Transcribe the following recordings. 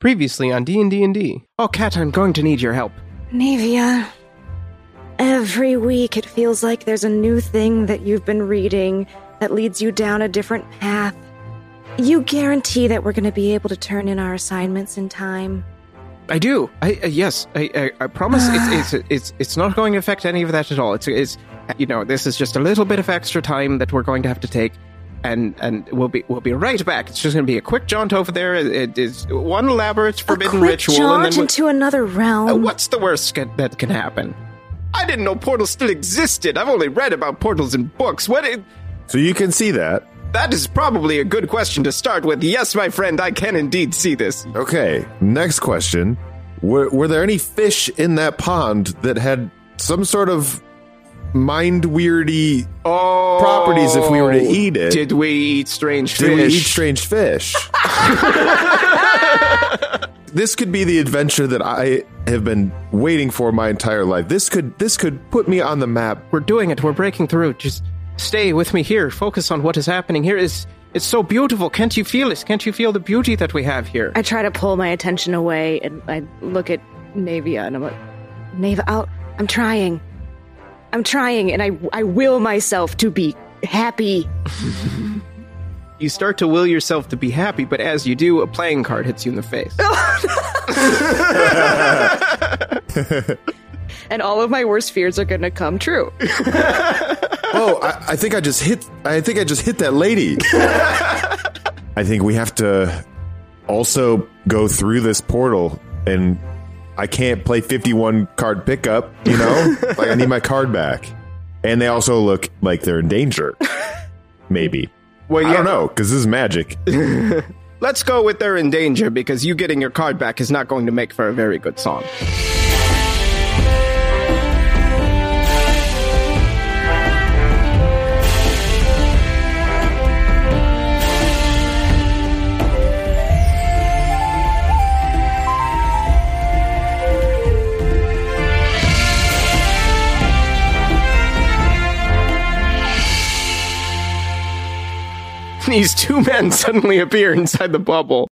Previously on D&D. Oh, Kat, I'm going to need your help. Navia, every week it feels like there's a new thing that you've been reading that leads you down a different path. You guarantee that we're going to be able to turn in our assignments in time? I do. Yes. I promise. It's not going to affect any of that at all. It's this is just a little bit of extra time that we're going to have to take, and we'll be right back. It's just going to be a quick jaunt over there. It is one elaborate forbidden ritual, jaunt and then into another realm. What's the worst that can happen? I didn't know portals still existed. I've only read about portals in books. So you can see that. That is probably a good question to start with. Yes, my friend, I can indeed see this. Okay, next question. Were there any fish in that pond that had some sort of mind-weirdy properties if we were to eat it? Did we eat strange fish? Did we eat strange fish? This could be the adventure that I have been waiting for my entire life. This could put me on the map. We're doing it. We're breaking through. Just stay with me here. Focus on what is happening here. It's so beautiful. Can't you feel it? Can't you feel the beauty that we have here? I try to pull my attention away, and I look at Navia, and I'm like, Navia, I'm trying, and I will myself to be happy. You start to will yourself to be happy, but as you do, a playing card hits you in the face. And all of my worst fears are going to come true. Oh, I think I just hit that lady. I think we have to also go through this portal, and I can't play 51 card pickup, like I need my card back. And they also look like they're in danger. Maybe. Well, I don't know, because this is magic. Let's go with they're in danger, because you getting your card back is not going to make for a very good song. These two men suddenly appear inside the bubble.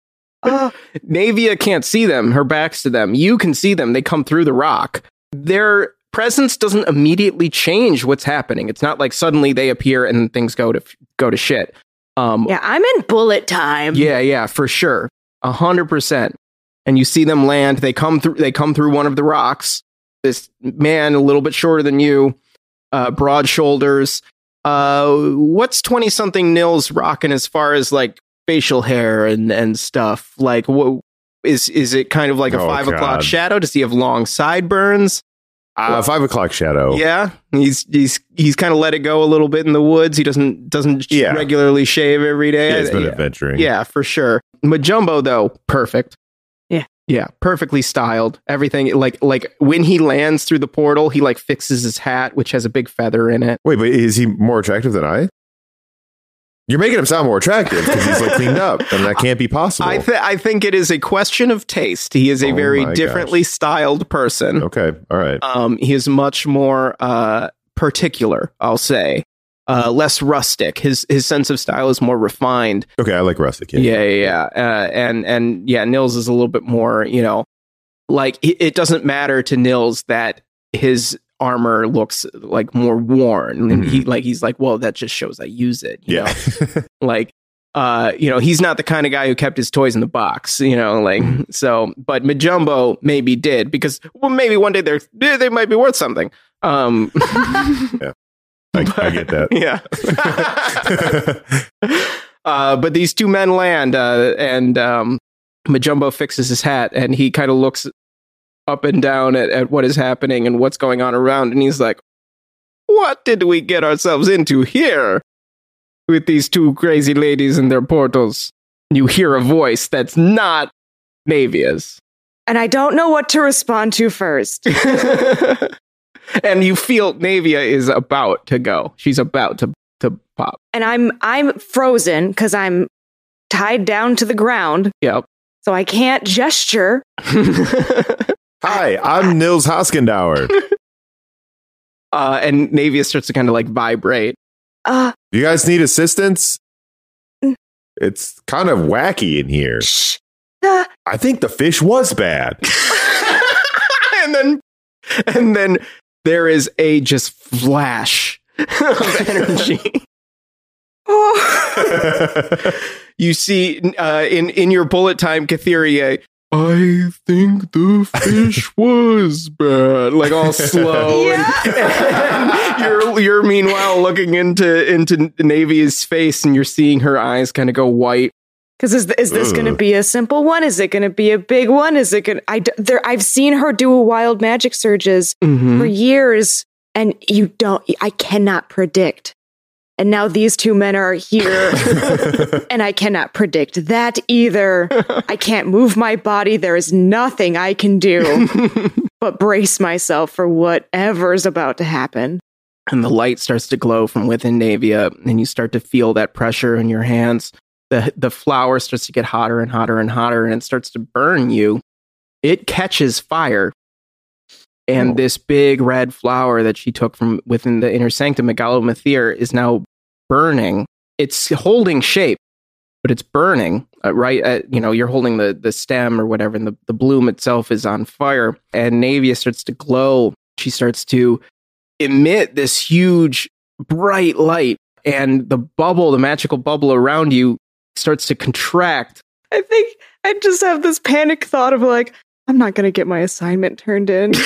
Navia can't see them. Her back's to them. You can see them. They come through the rock. Their presence doesn't immediately change what's happening. It's not like suddenly they appear and things go to shit. Yeah, I'm in bullet time. Yeah, for sure. 100%. And you see them land. They come through one of the rocks. This man, a little bit shorter than you, broad shoulders. What's 20-something Nils rocking as far as like facial hair and stuff? Like, what is it kind of like a 5 o'clock shadow? Does he have long sideburns? 5 o'clock shadow. Yeah, he's kind of let it go a little bit in the woods. He doesn't regularly shave every day. Yeah, he's been adventuring. Yeah, for sure. Majumbo though, perfect. Yeah, perfectly styled. Everything like when he lands through the portal, he like fixes his hat, which has a big feather in it. Wait, but is he more attractive than I? You're making him sound more attractive because he's like cleaned up, and that can't be possible. I think it is a question of taste. He is a very differently styled person. Okay, all right. He is much more particular, I'll say. Less rustic. His sense of style is more refined. Okay, I like rustic. Yeah. And Nils is a little bit more, like it doesn't matter to Nils that his armor looks like more worn, and he's like, well, that just shows I use it. You know? Like, he's not the kind of guy who kept his toys in the box. So. But Majumbo maybe did because maybe one day they might be worth something. Yeah. I get that. Yeah. But these two men land, and Majumbo fixes his hat, and he kind of looks up and down at what is happening and what's going on around, and he's like, what did we get ourselves into here with these two crazy ladies and their portals? You hear a voice that's not Navia's. And I don't know what to respond to first. And you feel Navia is about to go. She's about to pop. And I'm frozen because I'm tied down to the ground. Yep. So I can't gesture. Hi, I'm Nils Hoskendauer. And Navia starts to kind of like vibrate. You guys need assistance? It's kind of wacky in here. Shh. I think the fish was bad. and then there is a just flash of energy. You see in your bullet time, Kytheria, I think the fish was bad. Like all slow. And you're meanwhile looking into Navia's face, and you're seeing her eyes kind of go white. Because is this going to be a simple one? Is it going to be a big one? Is it going? I've seen her do wild magic surges for years, and I cannot predict. And now these two men are here, and I cannot predict that either. I can't move my body. There is nothing I can do but brace myself for whatever's about to happen. And the light starts to glow from within Navia, and you start to feel that pressure in your hands. The flower starts to get hotter and hotter and hotter, and it starts to burn you. It catches fire. And this big red flower that she took from within the inner sanctum, Megalomathir, is now burning. It's holding shape, but it's burning. You're holding the stem or whatever, and the bloom itself is on fire. And Navia starts to glow. She starts to emit this huge, bright light, and the magical bubble around you starts to contract. I think I just have this panic thought of like, I'm not going to get my assignment turned in. It's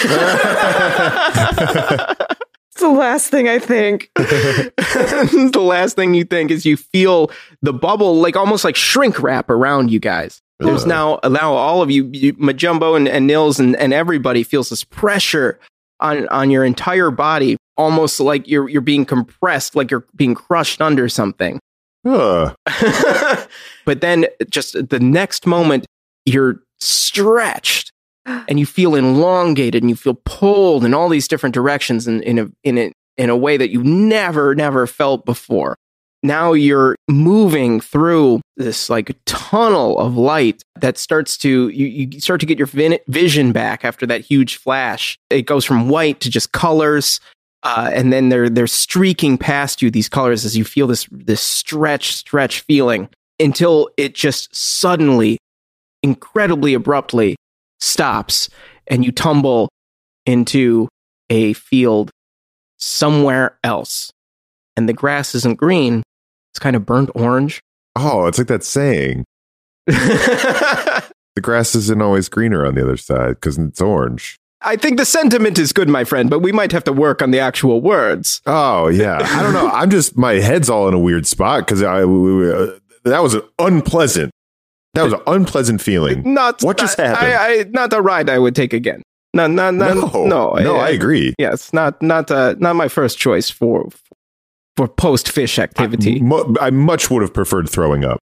the last thing I think. The last thing you think is you feel the bubble almost like shrink wrap around you guys. There's now all of you Majumbo and Nils and everybody feels this pressure on your entire body, almost like you're being compressed, like you're being crushed under something. But then just the next moment, you're stretched and you feel elongated and you feel pulled in all these different directions in a way that you never felt before. Now you're moving through this like tunnel of light that starts to, you start to get your vision back after that huge flash. It goes from white to just colors. And then they're streaking past you, these colors, as you feel this stretch feeling, until it just suddenly, incredibly abruptly stops, and you tumble into a field somewhere else. And the grass isn't green, it's kind of burnt orange. Oh, it's like that saying. The grass isn't always greener on the other side because it's orange. I think the sentiment is good, my friend, but we might have to work on the actual words. Oh, yeah. I don't know. My head's all in a weird spot because that was an unpleasant feeling. What just happened? Not a ride I would take again. No. I agree. Yes, not my first choice for post fish activity. I much would have preferred throwing up.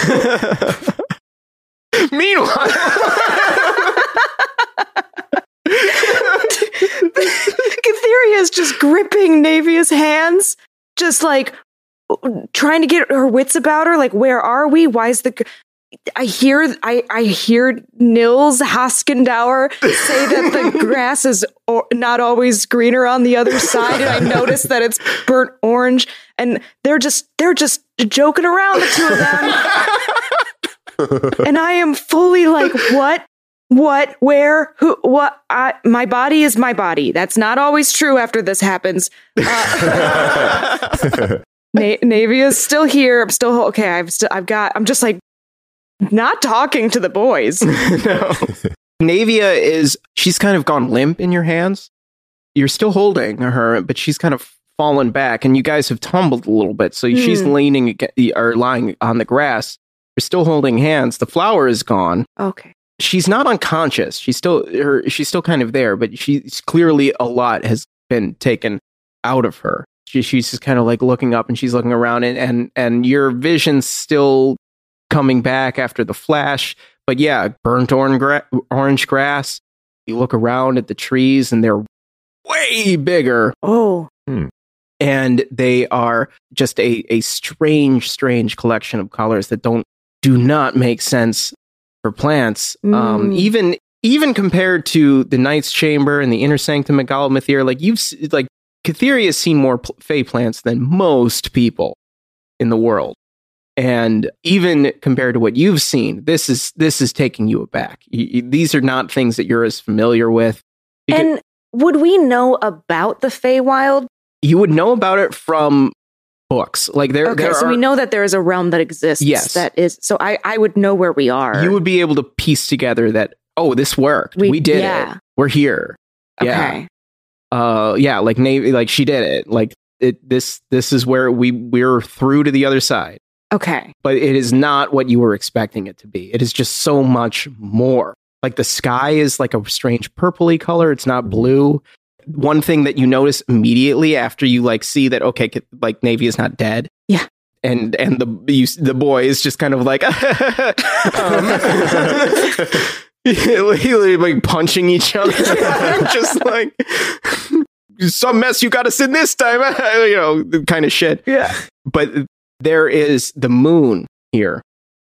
Meanwhile. Kytheria is just gripping Navia's hands, just like trying to get her wits about her. Like, where are we? Why is I hear Nils Haskendauer say that the grass is not always greener on the other side, and I notice that it's burnt orange, and they're just joking around, the two of them, and I am fully like, what, where, who, what? My body is my body. That's not always true after this happens. Navia's still here. I'm still okay. I'm just like not talking to the boys. No. Navia she's kind of gone limp in your hands. You're still holding her, but she's kind of fallen back, and you guys have tumbled a little bit. So she's lying on the grass. You're still holding hands. The flower is gone. Okay. She's not unconscious. She's still kind of there, but she's clearly a lot has been taken out of her. She's just kind of like looking up, and she's looking around, and your vision's still coming back after the flash. But yeah, burnt orange grass. You look around at the trees, and they're way bigger. Oh. And they are just a strange collection of colors that do not make sense for plants. Even compared to the Knight's Chamber and the Inner Sanctum Megalomathir, Kytheria has seen more fey plants than most people in the world. And even compared to what you've seen, this is taking you aback. These are not things that you're as familiar with. And would we know about the Feywild? You would know about it from books. Like so we know that there is a realm that exists. Yes. That is. So I would know where we are. You would be able to piece together that, oh, this worked. We did it. We're here. Okay. Yeah. Like Navy, like she did it. Like this is where we're through to the other side. Okay. But it is not what you were expecting it to be. It is just so much more. Like the sky is like a strange purpley color. It's not blue. One thing that you notice immediately after you like see that, okay, like Navy is not dead. Yeah. And the boy is just kind of like, like punching each other. Just like, some mess you got us in this time, kind of shit. Yeah. But there is the moon here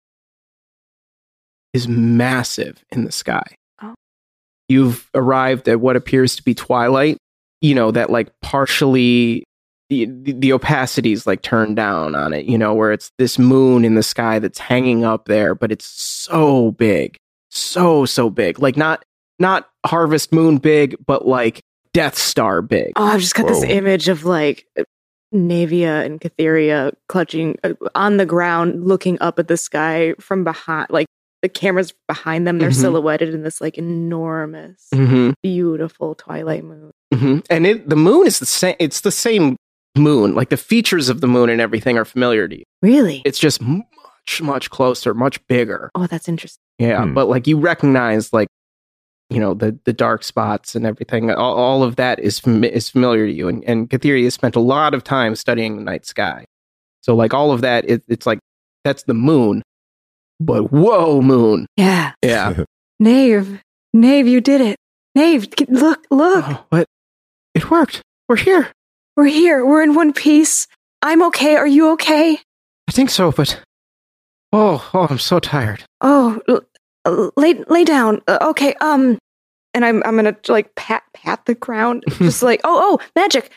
is massive in the sky. Oh. You've arrived at what appears to be twilight, that like partially the opacity is like turned down on it, where it's this moon in the sky that's hanging up there, but it's so big, so big, like not Harvest Moon big, but like Death Star big. Oh, I've just got this image of like Navia and Catheria clutching on the ground, looking up at the sky from behind, like the cameras behind them. They're silhouetted in this like enormous, beautiful twilight moon. And the moon is the same. It's the same moon. Like the features of the moon and everything are familiar to you. Really? It's just much closer, much bigger. Oh, that's interesting. Yeah, but like you recognize like, the dark spots and everything. All of that is familiar to you. And Catheria spent a lot of time studying the night sky. So like all of that, it's like, that's the moon. But whoa, moon. Yeah. Yeah. Nave, you did it. Nave, look. Oh, what? It worked. We're here. We're in one piece. I'm okay. Are you okay? I think so, but oh, I'm so tired. Oh, lay down. Okay. And I'm gonna like pat the ground, just like oh magic.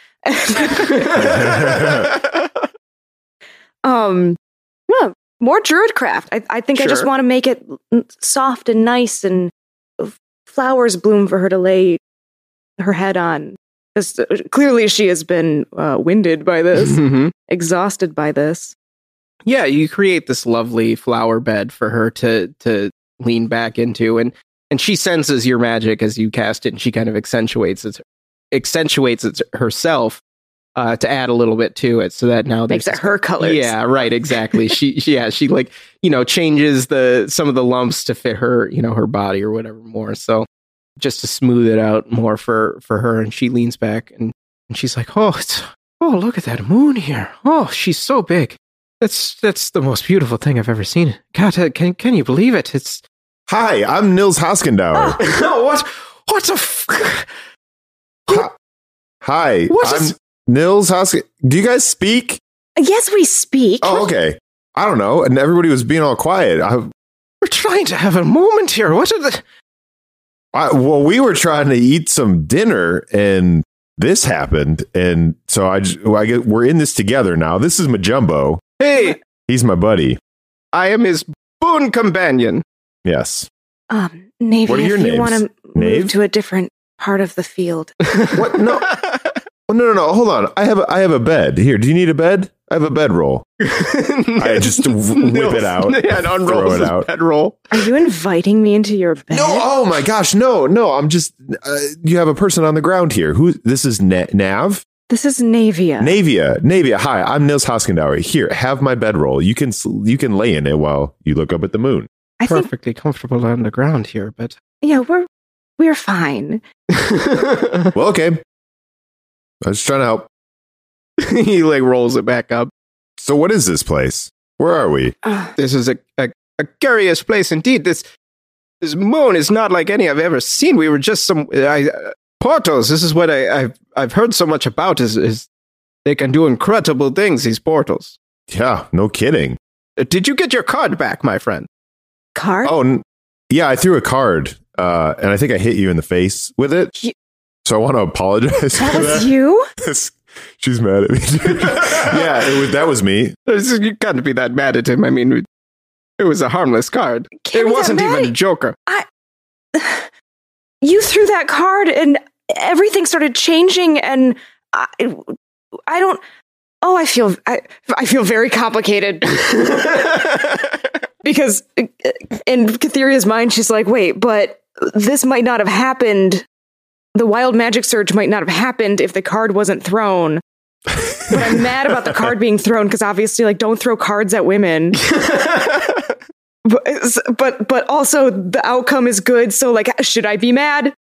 Yeah, more druid craft. I think I just want to make it soft and nice, and flowers bloom for her to lay her head on. Because clearly she has been winded by this, exhausted by this. Yeah, you create this lovely flower bed for her to lean back into, and she senses your magic as you cast it, and she kind of accentuates it herself to add a little bit to it, so that now makes it her colors. Yeah, right, exactly. she like changes some of the lumps to fit her her body or whatever more. So just to smooth it out more for her, and she leans back and she's like, oh look at that moon here. Oh, she's so big. That's the most beautiful thing I've ever seen. God, can you believe it? It's Hi, I'm Nils Hoskendauer. Oh, what the Hi, I'm Nils Hosken. Do you guys speak? Yes, we speak. Oh, okay. I don't know. And everybody was being all quiet. We're trying to have a moment here. What are the... Well, we were trying to eat some dinner, and this happened. And so we're in this together now. This is Majumbo. Hey! He's my buddy. I am his boon companion. Yes. Navy, what are your if names? You want to move to a different part of the field. What? No. No. Hold on. I have a bed. Here, do you need a bed? I have a bedroll. I just whip it out. Yeah, and unroll it out. Bedroll. Are you inviting me into your bed? No. Oh my gosh. No. I'm just. You have a person on the ground here. This is Nav. This is Navia. Navia. Hi, I'm Nils Hoskendauer. Here, have my bedroll. You can lay in it while you look up at the moon. Perfectly comfortable on the ground here, but yeah, we're fine. Well, okay. I was trying to help. He like rolls it back up. So what is this place? Where are we? This is a curious place indeed. This moon is not like any I've ever seen. We were just portals. This is what I've heard so much about is they can do incredible things, these portals. Yeah, no kidding. Did you get your card back, my friend? Card? Oh, yeah, I threw a card, and I think I hit you in the face with it. So I want to apologize. That was you? She's mad at me. Yeah, that was me. You can't be that mad at him. I mean, it was a harmless card. Can't It be that wasn't mad. even a joker. You threw that card and everything started changing, and I don't. Oh, I feel very complicated because in Catheria's mind, she's like, wait, but this might not have happened. The wild magic surge might not have happened if the card wasn't thrown. But I'm mad about the card being thrown because obviously, like, don't throw cards at women. But also the outcome is good. So, like, should I be mad?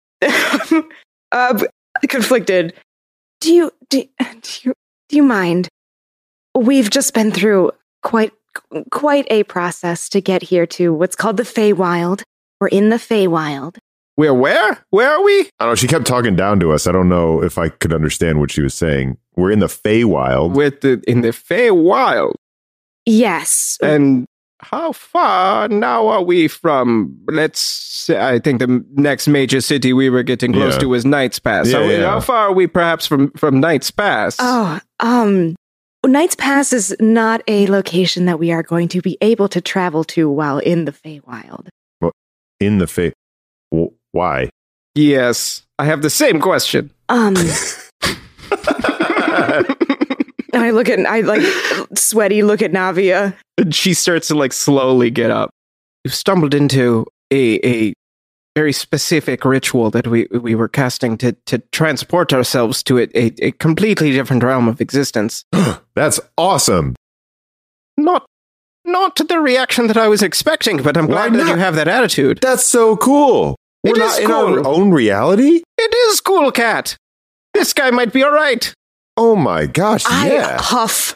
Conflicted. Do you mind? We've just been through quite a process to get here to what's called the Feywild. We're in the Feywild. We're where? Where are we? I don't know. She kept talking down to us. I don't know if I could understand what she was saying. We're in the Feywild. In the Feywild. Yes. And how far now are we from, let's say, I think the next major city we were getting close to was Knight's Pass. How far are we perhaps from Knight's Pass? Knight's Pass is not a location that we are going to be able to travel to while in the Feywild. Well, in the Fey... Well, why? Yes, I have the same question. And I sweaty look at Navia. And she starts to like slowly get up. You've stumbled into a very specific ritual that we were casting to transport ourselves to a completely different realm of existence. That's awesome. Not the reaction that I was expecting, but I'm glad that you have that attitude. That's so cool. We're not in our own reality? It is cool, Cat. This guy might be all right. Oh my gosh, I yeah. huff.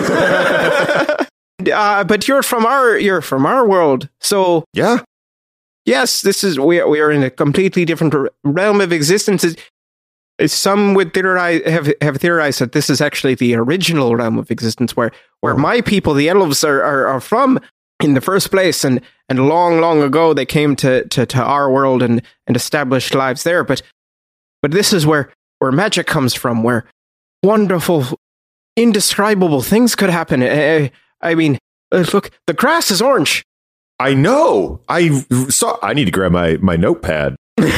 But you're from our world, so yeah. Yes, we are in a completely different realm of existence. Some would have theorized that this is actually the original realm of existence, where my people, the elves, are from in the first place, and long ago they came to our world and established lives there. But this is where magic comes from, where wonderful, indescribable things could happen. I mean, look, the grass is orange. I know. I need to grab my notepad.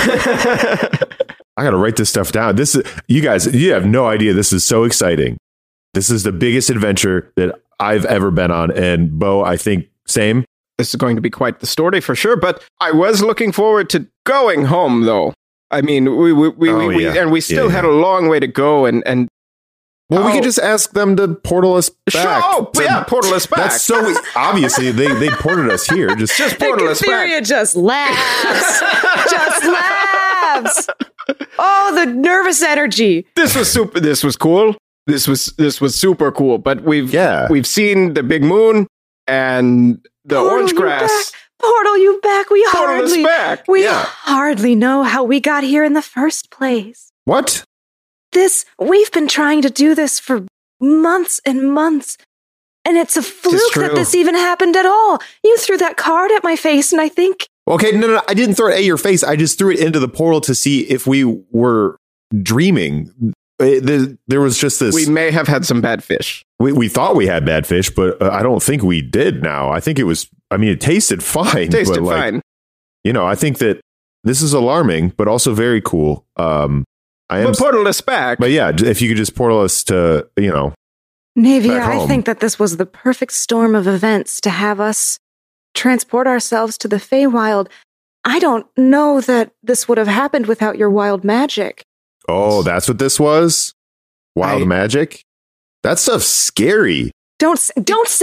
I got to write this stuff down. You guys, you have no idea. This is so exciting. This is the biggest adventure that I've ever been on. And Bo, I think same. This is going to be quite the story for sure. But I was looking forward to going home, though. I mean, we still had a long way to go. And well, we could just ask them to portal us back. Portal us back. That's so obviously they ported us here. Just portal us back. Cytheria just laughs. Just laughs. Oh, the nervous energy. This was super. This was cool. This was super cool. But we've seen the big moon and the orange grass. Portal you back. We Portal us back. hardly know how we got here in the first place. What? We've been trying to do this for months and months, and it's a fluke that this even happened at all. You threw that card at my face, and I think... Okay, no, I didn't throw it at your face. I just threw it into the portal to see if we were dreaming. There was just this... We may have had some bad fish. We thought we had bad fish, but I don't think we did now. I think it was... I mean, it tasted fine. Fine. You know, I think that this is alarming, but also very cool. But portal us back. But yeah, if you could just portal us to, Navia, I think that this was the perfect storm of events to have us transport ourselves to the Feywild. I don't know that this would have happened without your wild magic. Oh, that's what this was? Wild magic? That stuff's scary. Don't say...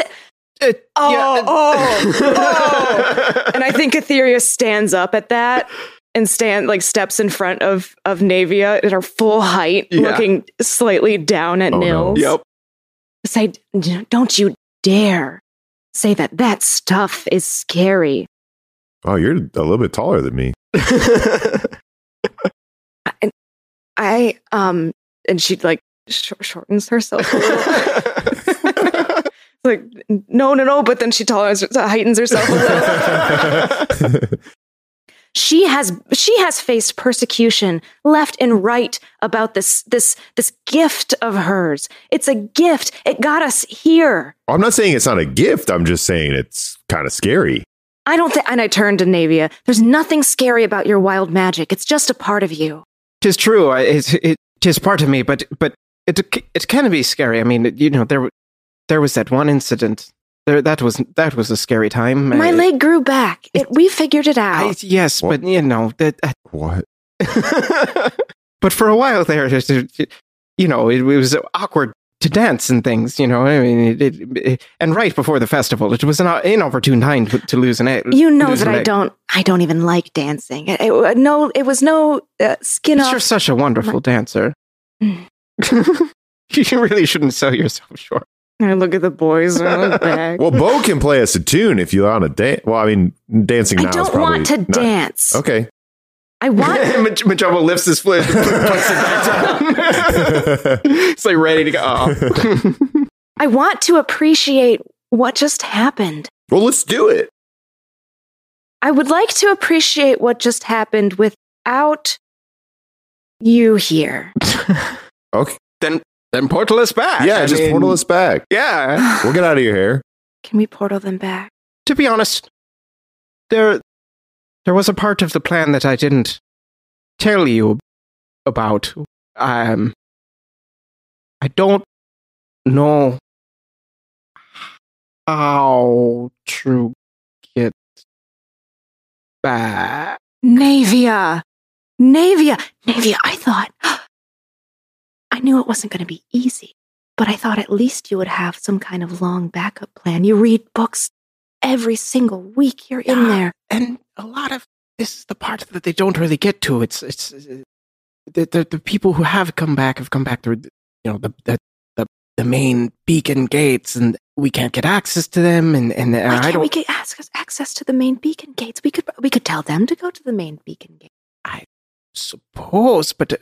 And I think Etheria stands up at that. And steps in front of Navia at her full height, looking slightly down at Nils. No. Yep. Say, don't you dare say that stuff is scary. Oh, you're a little bit taller than me. And she shortens herself a little. Like, no, but then she heightens herself a little. She has faced persecution left and right about this gift of hers. It's a gift. It got us here. I'm not saying it's not a gift. I'm just saying it's kind of scary. I don't think, and I turned to Navia. There's nothing scary about your wild magic. It's just a part of you. Tis true. Tis part of me, but it can be scary. I mean, there was that one incident. That was a scary time. My leg grew back. We figured it out. Yes, What? but What? but for a while there, it was awkward to dance and things. I mean, and right before the festival, it was an inopportune time to lose an egg. You know that I don't even like dancing. It was no skin off. You're such a wonderful dancer. You really shouldn't sell yourself short. I look at the boys and I look back. Well, Bo can play us a tune if you're on a dance. Well, I mean, dancing now I is don't probably want to not- dance. Okay. I want. Majobo lifts his foot, puts it back down. It's like ready to go. Oh. I want to appreciate what just happened. Well, let's do it. I would like to appreciate what just happened without you here. Okay. Then portal us back. Yeah, just portal us back. Yeah. We'll get out of your hair. Can we portal them back? To be honest, there was a part of the plan that I didn't tell you about. I don't know how to get back. Navia, I thought, I knew it wasn't going to be easy, but I thought at least you would have some kind of long backup plan. You read books every single week. You're in there. And a lot of this is the part that they don't really get to. It's the people who have come back through, the main beacon gates, and we can't get access to them. And Why I can't don't we get access to the main beacon gates? We could tell them to go to the main beacon gate. suppose, but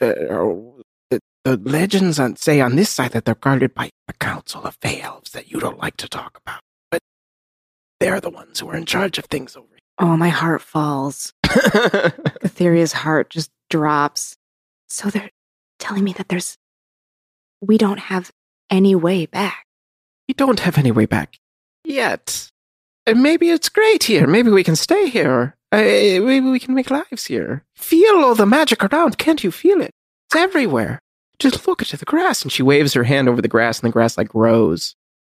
the legends say on this side that they're guarded by a council of Fey elves that you don't like to talk about. But they're the ones who are in charge of things over Oh, my heart falls. here. Etherea's heart just drops. So they're telling me that we don't have any way back. We don't have any way back yet. And maybe it's great here. Maybe we can stay here. Maybe we can make lives here. Feel all the magic around. Can't you feel it? It's everywhere. Just look at the grass. And she waves her hand over the grass, and the grass grows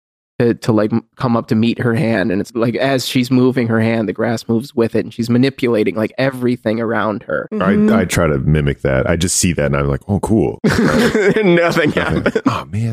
to come up to meet her hand. And it's as she's moving her hand, the grass moves with it, and she's manipulating everything around her. Mhm. I try to mimic that. I just see that and I'm like, oh, cool. Nothing happened. Oh, man.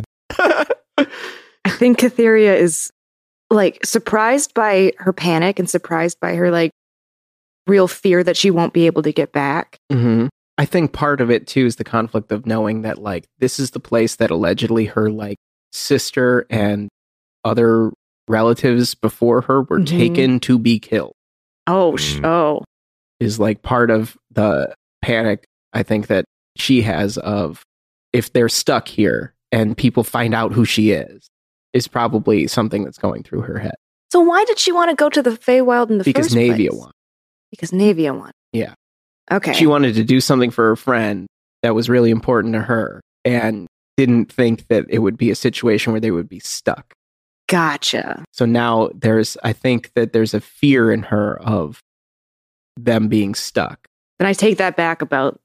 I think Etheria is surprised by her panic and surprised by her real fear that she won't be able to get back. Mm-hmm. I think part of it too is the conflict of knowing that this is the place that allegedly her sister and other relatives before her were Mhm. taken to be killed. Oh. Is part of the panic I think that she has of if they're stuck here and people find out who she is probably something that's going through her head. So why did she want to go to the Feywild in the Because first Navia place? won. Because Navia won. Yeah. Okay. She wanted to do something for her friend that was really important to her and didn't think that it would be a situation where they would be stuck. Gotcha. So now I think that there's a fear in her of them being stuck. Then I take that back about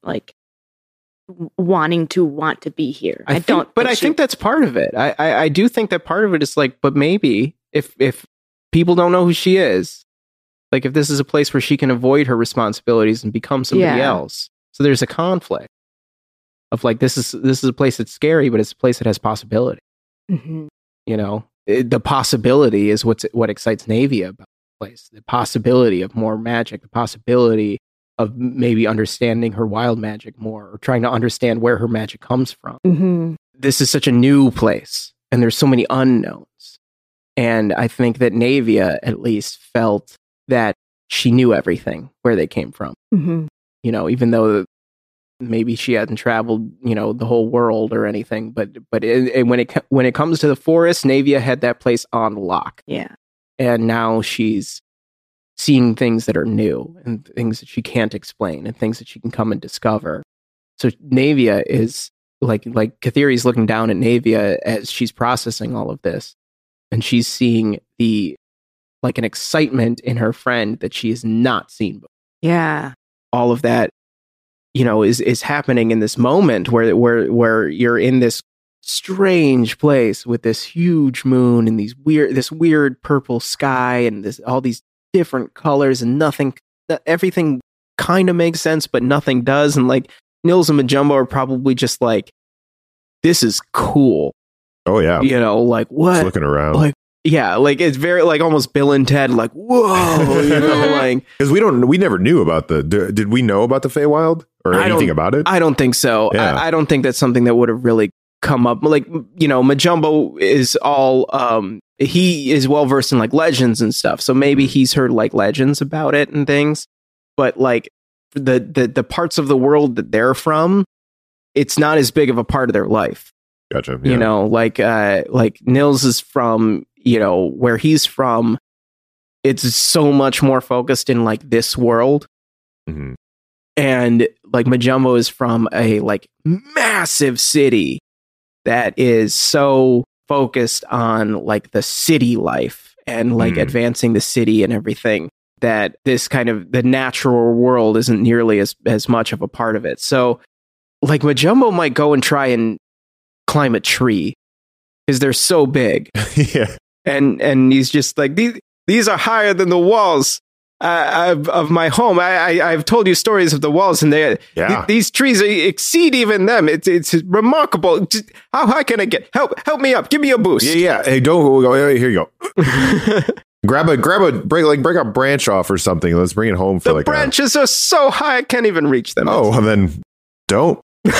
wanting to want to be here. I think that's part of it. I do think that part of it is but maybe if people don't know who she is, if this is a place where she can avoid her responsibilities and become somebody Yeah. else. So there's a conflict of this is a place that's scary, but it's a place that has possibility. Mhm. The possibility is what excites Navia about the place. The possibility of more magic, the possibility of maybe understanding her wild magic more, or trying to understand where her magic comes from. Mhm. This is such a new place, and there's so many unknowns. And I think that Navia at least felt that she knew everything, where they came from. Mhm. Even though maybe she hadn't traveled, the whole world or anything. But when it comes to the forest, Navia had that place on lock. Yeah. And now she's seeing things that are new and things that she can't explain and things that she can come and discover. So Navia is like Katheri's looking down at Navia as she's processing all of this, and she's seeing an excitement in her friend that she has not seen before. Yeah. All of that, is happening in this moment where you're in this strange place with this huge moon and this weird purple sky and all these different colors, and everything kind of makes sense, but nothing does. And like Nils and Majumbo are probably just like, this is cool. Oh yeah. Like what? Just looking around. Like, yeah, like it's very like almost Bill and Ted, like, whoa, like, because we never knew about did we know about the Feywild or anything about it? I don't think so. Yeah. I don't think that's something that would have really come up. Like, Majumbo is all, he is well versed in like legends and stuff. So maybe he's heard like legends about it and things, but like the parts of the world that they're from, it's not as big of a part of their life. Gotcha. Yeah. Like Nils is from, where he's from, it's so much more focused in like this world. Mm-hmm. And like Majumbo is from a like massive city that is so focused on like the city life and like advancing the city and everything, that this kind of the natural world isn't nearly as much of a part of it. So like Majumbo might go and try and climb a tree because they're so big. Yeah. And he's just like, these are higher than the walls of my home. I've told you stories of the walls, and these trees exceed even them. It's remarkable. How high can I get? Help me up. Give me a boost. Yeah. Hey, don't go. Here you go. grab a break a branch off or something. Let's bring it home for the branches are so high I can't even reach them. Oh, and then don't.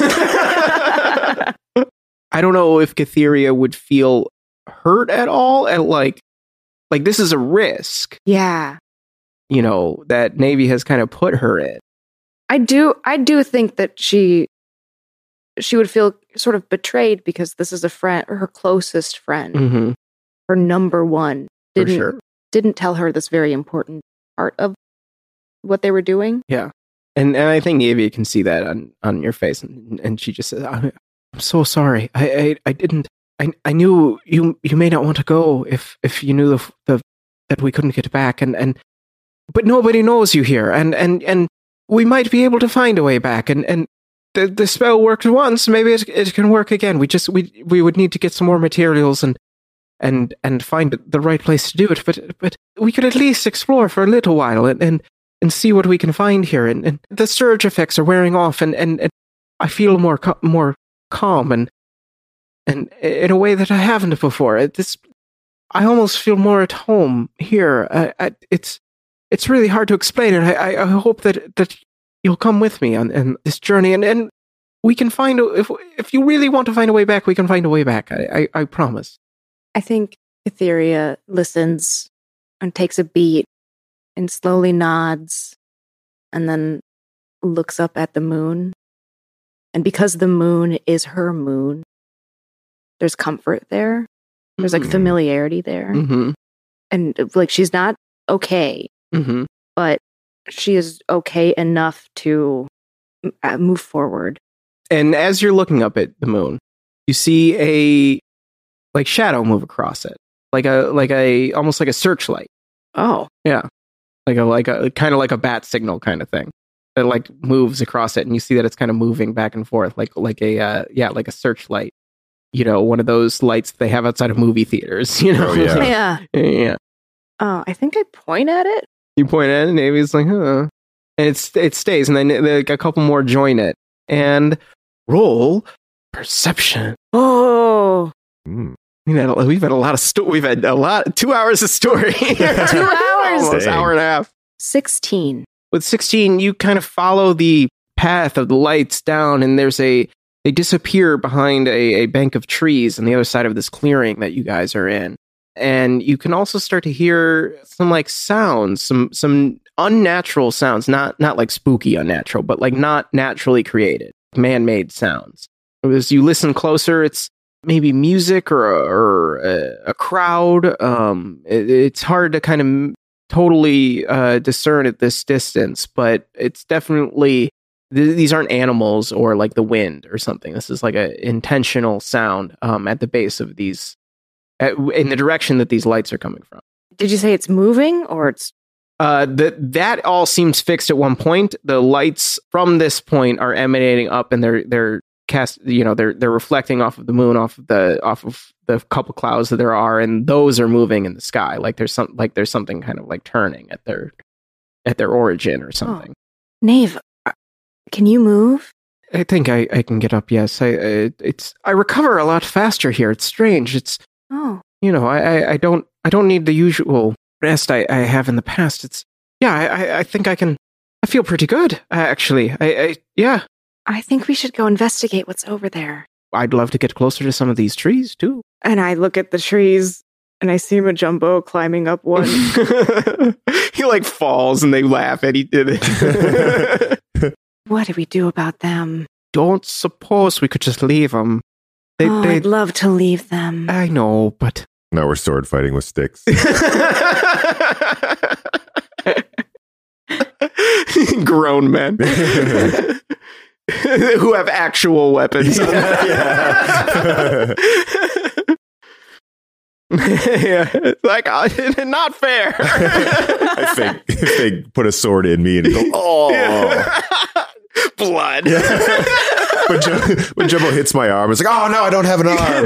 I don't know if Katheria would feel hurt at all at like this is a risk. Yeah. That Navy has kind of put her in. I do think that she would feel sort of betrayed because this is a friend, or her closest friend, mm-hmm. her number one, didn't tell her this very important part of what they were doing. Yeah. And I think Navy can see that on your face, and she just says, I'm so sorry. I didn't. I knew you may not want to go if you knew that we couldn't get back, but nobody knows you here, and we might be able to find a way back, and the spell worked once, maybe it can work again. We would need to get some more materials and find the right place to do it, but we could at least explore for a little while and see what we can find here, and the surge effects are wearing off, and I feel more calm and in a way that I haven't before. I almost feel more at home here. It's really hard to explain, and I hope that you'll come with me on this journey, and we can find if you really want to find a way back, we can find a way back. I promise. I think Katheria listens and takes a beat and slowly nods, and then looks up at the moon. And because the moon is her moon, there's comfort there. There's like familiarity there. Mm-hmm. And like she's not okay, mm-hmm. but she is okay enough to move forward. And as you're looking up at the moon, you see a shadow move across it, like a almost like a searchlight. Oh, yeah, like a kind of like a bat signal kind of thing. That like moves across it, and you see that it's kind of moving back and forth, like a searchlight. One of those lights they have outside of movie theaters. Oh, yeah. Yeah. Oh, I think I point at it. You point at it, and Navy's like, huh. And it stays, and then like a couple more join it. And roll perception. Oh. We've had a lot of we've had 2 hours of story. 2 hours. Almost hour and a half. 16. With 16, you kind of follow the path of the lights down, and they disappear behind a bank of trees on the other side of this clearing that you guys are in. And you can also start to hear some like sounds, some unnatural sounds, not like spooky unnatural, but like not naturally created, man-made sounds. As you listen closer, it's maybe music or a crowd. It's hard to kind of totally discern at this distance, but it's definitely these aren't animals or like the wind or something. This is like an intentional sound at the base of these, in the direction that these lights are coming from. Did you say it's moving or it's... That all seems fixed at one point. The lights from this point are emanating up, and they're cast. They're reflecting off of the moon, off of the couple clouds that there are, and those are moving in the sky. Like there's something kind of like turning at their origin or something. Oh. Nave, can you move? I think I can get up. Yes, I recover a lot faster here. It's strange. It's I don't need the usual rest I have in the past. I think I feel pretty good, actually. I think we should go investigate what's over there. I'd love to get closer to some of these trees, too. And I look at the trees, and I see Majumbo climbing up one. He, like, falls, and they laugh, and he did it. What do we do about them? Don't suppose we could just leave them. I'd love to leave them. I know, but... Now we're sword fighting with sticks. Grown men who have actual weapons. Yeah. It's like, not fair. If they put a sword in me and go, oh, blood. When Jumbo hits my arm, it's like, oh no, I don't have an arm.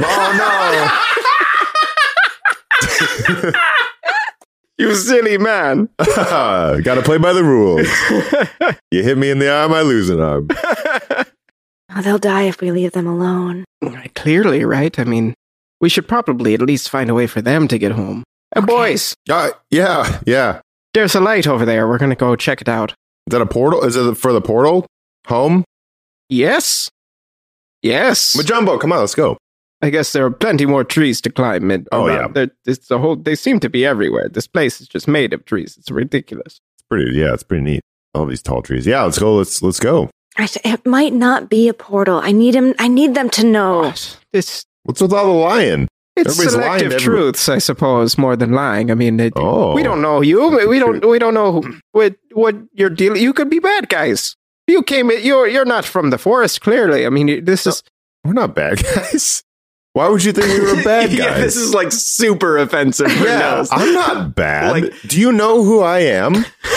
Oh no. You silly man. Gotta play by the rules. You hit me in the arm, I lose an arm. Oh, they'll die if we leave them alone. Clearly, right? I mean, we should probably at least find a way for them to get home. Okay. Boys. Yeah. There's a light over there. We're going to go check it out. Is that a portal? Is it for the portal? Home? Yes. Majumbo, come on, let's go. I guess there are plenty more trees to climb. They seem to be everywhere. This place is just made of trees. It's ridiculous. It's pretty neat. All these tall trees. Yeah, let's go. Let's go. It might not be a portal. I need them to know. What's with all the lying? It's Everybody's selective lying truths, I suppose, more than lying. I mean, we don't know you. We don't know what you're dealing. You could be bad guys. You came. You're not from the forest. Clearly, I mean, we're not bad guys. Why would you think we were bad guys? Yeah, this is like super offensive. Yeah, I'm not bad. Do you know who I am?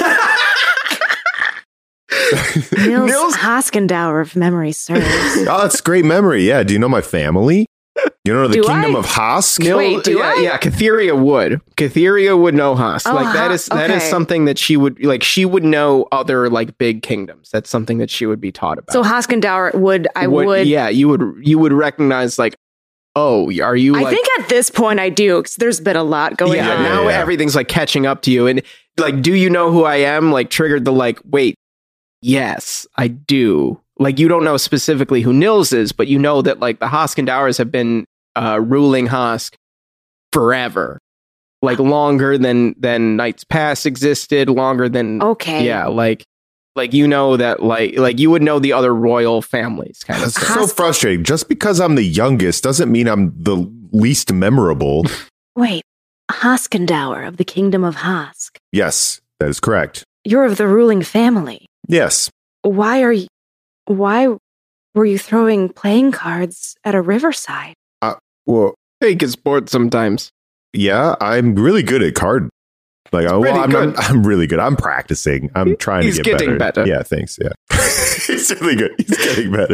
Nils Hoskendauer, if memory serves. Oh, that's great memory. Yeah. Do you know my family? You know the kingdom of Hosk? Wait, Yeah, Catheria would. Catheria would know Hosk. Oh, that is something that she would like. She would know other like big kingdoms. That's something that she would be taught about. So Hoskendauer would. Yeah, you would recognize like. Oh, are you? I think at this point I do, because there's been a lot going on. Now everything's like catching up to you, and like, do you know who I am? Like, triggered the like. Wait, yes, I do. Like, you don't know specifically who Nils is, but you know that like the Hoskendauers have been ruling Hosk forever, like longer than Knights Pass existed, longer than like you know that like you would know the other royal families kind of. It's so frustrating. Just because I'm the youngest doesn't mean I'm the least memorable. Wait, Hoskendauer of the Kingdom of Hosk. Yes, that is correct. You're of the ruling family. Yes. Why were you throwing playing cards at a riverside? Well, he gets bored sometimes. Yeah, I'm really good at card. Like, I'm really good. I'm practicing. I'm trying to get better. He's getting better. Yeah, thanks. Yeah, he's really good. He's getting better.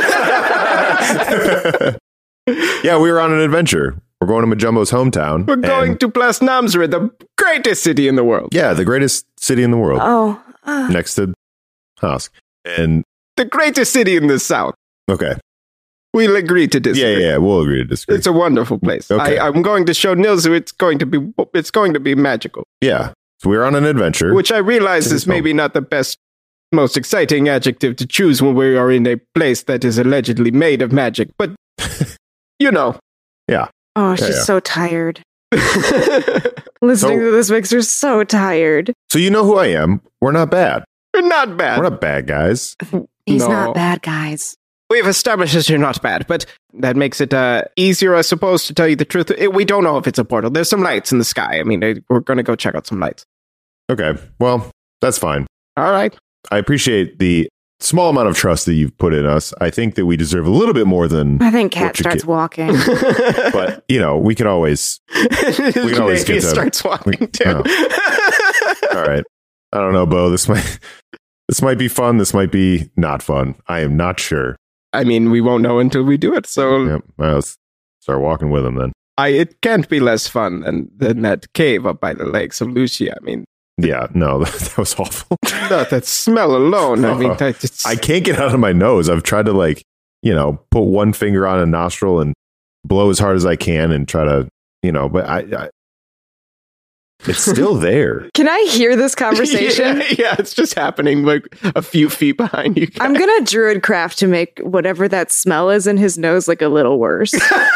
Yeah, we were on an adventure. We're going to Majumbo's hometown. We're going to Plas Namzre, the greatest city in the world. Yeah, the greatest city in the world. Oh, next to Hosk, and the greatest city in the south. Okay. We'll agree to disagree. Yeah, we'll agree to disagree. It's a wonderful place. Okay. I'm going to show Nils it's going to be magical. Yeah. So we're on an adventure. Which I realize is maybe not the best, most exciting adjective to choose when we are in a place that is allegedly made of magic. But, you know. Yeah. Oh, she's so tired. Listening to this makes her so tired. So you know who I am. We're not bad. We're not bad. We're not bad guys. He's not bad guys. We've established that you're not bad, but that makes it easier, I suppose, to tell you the truth. We don't know if it's a portal. There's some lights in the sky. I mean, we're going to go check out some lights. Okay. Well, that's fine. All right. I appreciate the small amount of trust that you've put in us. I think that we deserve a little bit more than. I think Cat what you starts get. walking. But we can always. We can always get to. Starts walking too. All right. I don't know, Bo. This might be fun. This might be not fun. I am not sure. I mean, we won't know until we do it. So Yep. Well, let's start walking with him then. it can't be less fun than that cave up by the lakes of Lucia. I mean, Yeah. No, that was awful. that smell alone. I mean, I can't get out of my nose. I've tried to put one finger on a nostril and blow as hard as I can and try to, but I it's still there. Can I hear this conversation? Yeah, it's just happening like a few feet behind you guys. I'm gonna druidcraft to make whatever that smell is in his nose like a little worse.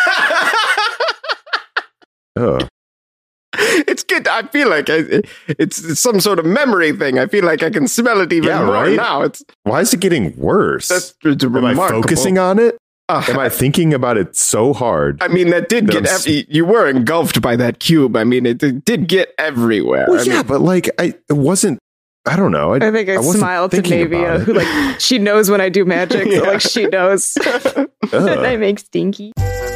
Ugh. It's good. I feel like it's some sort of memory thing. I feel like I can smell it even more right? now. Why is it getting worse? It's Am I remarkable. focusing on it? Am I thinking about it so hard? I mean, that did get you were engulfed by that cube. I mean, it did get everywhere. Well, I yeah, mean, but it wasn't. I don't know. I think I wasn't smiled to thinking Navia, about it. who she knows when I do magic, so Yeah. she knows that I make stinky.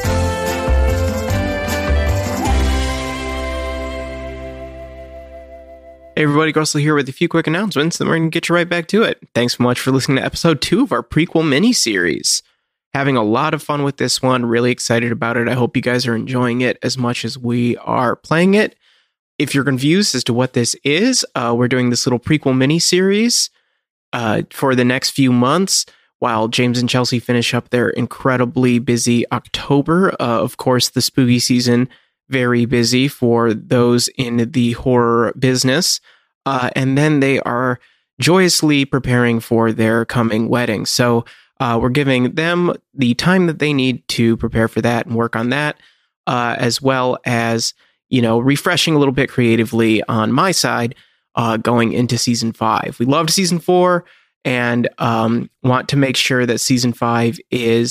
Hey everybody, Grussel here with a few quick announcements, then we're going to get you right back to it. Thanks so much for listening to episode 2 of our prequel mini-series. Having a lot of fun with this one, really excited about it. I hope you guys are enjoying it as much as we are playing it. If you're confused as to what this is, we're doing this little prequel mini-series for the next few months while James and Chelsea finish up their incredibly busy October. Of course, the spooky season, very busy for those in the horror business. And then they are joyously preparing for their coming wedding. So we're giving them the time that they need to prepare for that and work on that, as well as, refreshing a little bit creatively on my side, going into season 5. We loved season 4 and want to make sure that season 5 is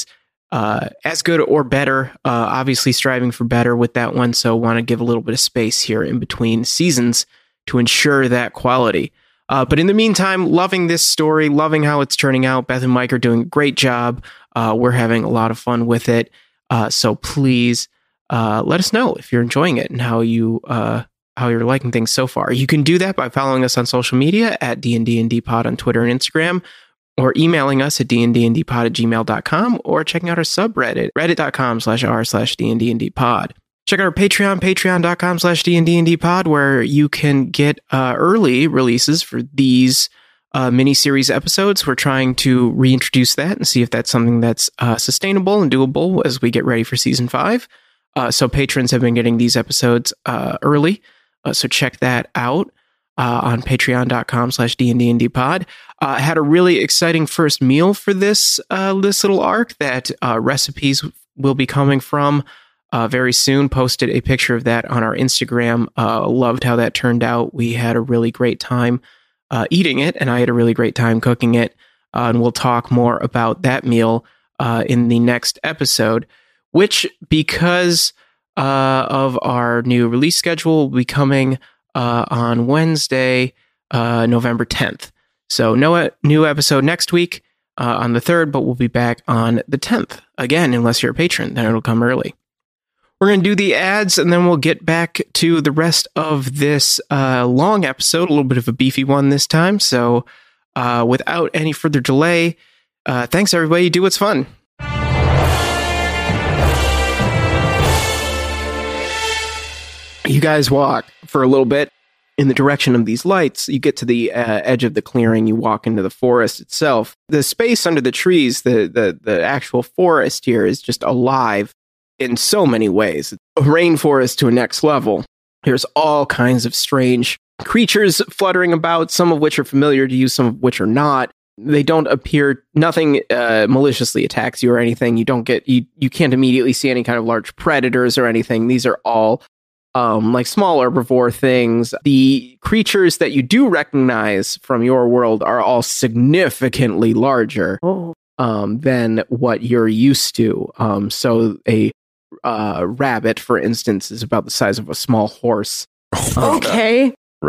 as good or better, obviously striving for better with that one. So want to give a little bit of space here in between seasons to ensure that quality. But in the meantime, loving this story, loving how it's turning out. Beth and Mike are doing a great job. We're having a lot of fun with it. So please let us know if you're enjoying it and how you're liking things so far. You can do that by following us on social media at DNDndPod on Twitter and Instagram, or emailing us at dndndpod@gmail.com, or checking out our subreddit, reddit.com/r/dndndpod. Check out our Patreon, patreon.com/dndndpod, where you can get early releases for these mini-series episodes. We're trying to reintroduce that and see if that's something that's sustainable and doable as we get ready for season 5. So patrons have been getting these episodes early. So check that out on patreon.com/dndndpod. Had a really exciting first meal for this little arc that recipes will be coming from very soon. Posted a picture of that on our Instagram. Loved how that turned out. We had a really great time eating it, and I had a really great time cooking it. And we'll talk more about that meal in the next episode, which, because of our new release schedule, will be coming on Wednesday, November 10th. So no new episode next week on the 3rd, but we'll be back on the 10th. Again, unless you're a patron, then it'll come early. We're going to do the ads, and then we'll get back to the rest of this long episode, a little bit of a beefy one this time. So without any further delay, thanks everybody. Do what's fun. You guys walk for a little bit in the direction of these lights. You get to the edge of the clearing. You walk into the forest itself. The space under the trees, the actual forest here is just alive in so many ways. A rainforest to a next level. There's all kinds of strange creatures fluttering about, some of which are familiar to you, some of which are not. They don't appear, nothing maliciously attacks you or anything. You can't immediately see any kind of large predators or anything. These are all like small herbivore things. The creatures that you do recognize from your world are all significantly larger than what you're used to. So a rabbit, for instance, is about the size of a small horse. Okay. Right.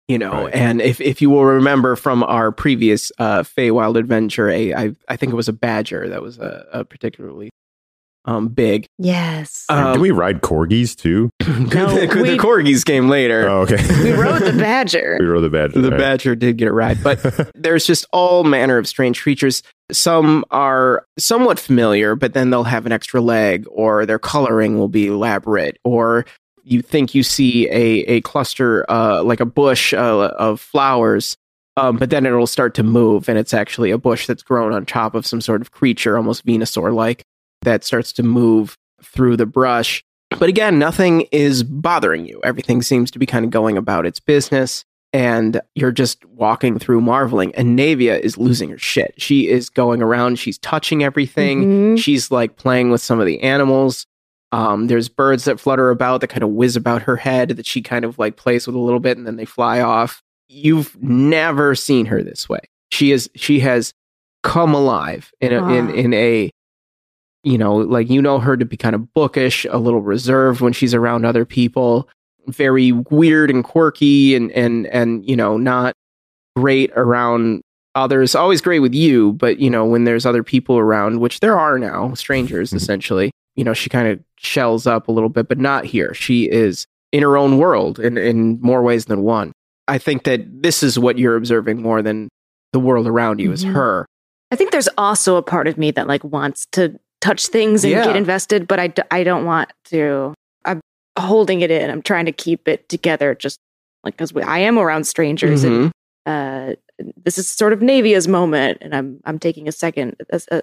You know, Right. and if you will remember from our previous Feywild adventure, I think it was a badger that was a particularly big. Yes. Did we ride corgis too? The corgis came later. Oh, okay. we rode the badger. We rode the badger. The right. badger did get a ride, but there's just all manner of strange creatures. Some are somewhat familiar, but then they'll have an extra leg, or their coloring will be elaborate, or you think you see a cluster, like a bush of flowers, but then it'll start to move, and it's actually a bush that's grown on top of some sort of creature, almost Venusaur-like, that starts to move through the brush. But again, nothing is bothering you. Everything seems to be kind of going about its business, and you're just walking through marveling. And Navia is losing her shit. She is going around, she's touching everything. Mhm. She's like playing with some of the animals. There's birds that flutter about that kind of whiz about her head that she kind of like plays with a little bit, and then they fly off. You've never seen her this way. She has come alive in a you know, like, you know her to be kind of bookish, a little reserved when she's around other people, very weird and quirky, and you know, not great around others. Always great with you, but you know, when there's other people around, which there are now, strangers essentially, you know, she kind of shells up a little bit, but not here. She is in her own world in more ways than one. I think that this is what you're observing more than the world around you is Mhm. her. I think there's also a part of me that like wants to touch things and Yeah. get invested, but I don't want to. I'm holding it in. I'm trying to keep it together, just like because I am around strangers, Mhm. and this is sort of Navia's moment, and I'm taking a second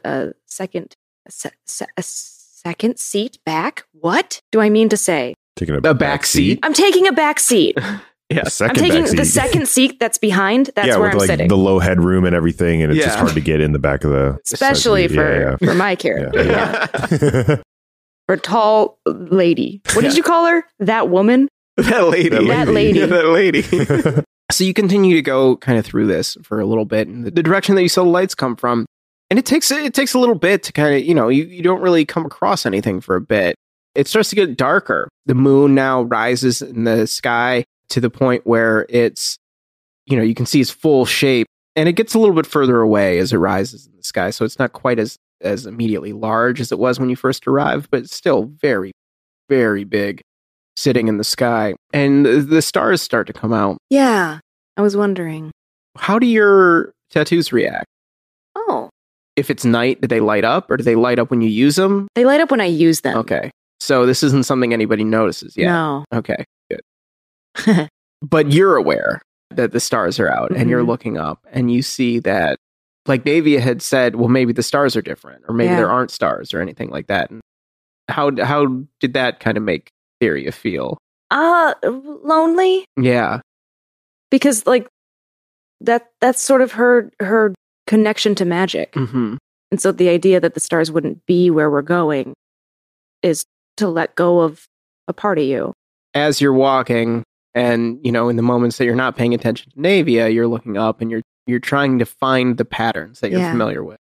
seat back. What do I mean to say? Taking A back seat. I'm taking a back seat. Yeah, I'm second taking back the seat. second seat that's behind. That's yeah, where with I'm like sitting. the low headroom and everything, and it's just Yeah. hard to get in the back of the. Especially Yeah, for my character. Yeah. Yeah. For tall lady. What did you call her? That woman? That lady. That lady. Yeah, that lady. So you continue to go kind of through this for a little bit, and the direction that you saw the lights come from, and it takes a little bit to kind of, you know, you don't really come across anything for a bit. It starts to get darker. The moon now rises in the sky to the point where it's, you know, you can see its full shape, and it gets a little bit further away as it rises in the sky. So it's not quite as immediately large as it was when you first arrived, but it's still very, very big, sitting in the sky. And the stars start to come out. Yeah. I was wondering. How do your tattoos react? Oh. If it's night, do they light up, or do they light up when you use them? They light up when I use them. Okay. So this isn't something anybody notices yet. No. Okay, good. But you're aware that the stars are out, and you're Mhm. looking up, and you see that, like Navia had said, well, maybe the stars are different, or maybe Yeah. there aren't stars or anything like that. And how did that kind of make Theria feel? Lonely? Yeah. Because like that's sort of her connection to magic. Hmm. And so the idea that the stars wouldn't be where we're going is to let go of a part of you. As you're walking, and you know, in the moments that you're not paying attention to Navia, you're looking up and you're trying to find the patterns that you're Yeah. familiar with.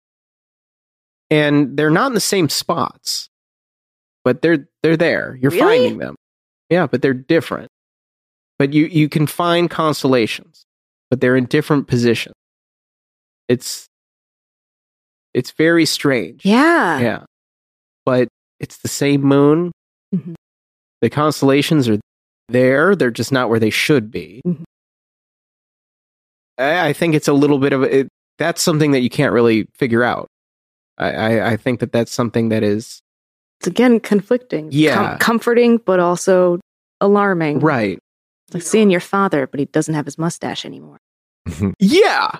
And they're not in the same spots, but they're there. You're Really? finding them. Yeah, but they're different. But you can find constellations, but they're in different positions. It's very strange. Yeah. Yeah. But it's the same moon. Mhm. The constellations are there. They're just not where they should be. Mhm. I think it's a little bit of it. That's something that you can't really figure out. I think that's something that is It's again conflicting. Yeah. Comforting, but also alarming. right. It's like seeing your father, but he doesn't have his mustache anymore. Yeah.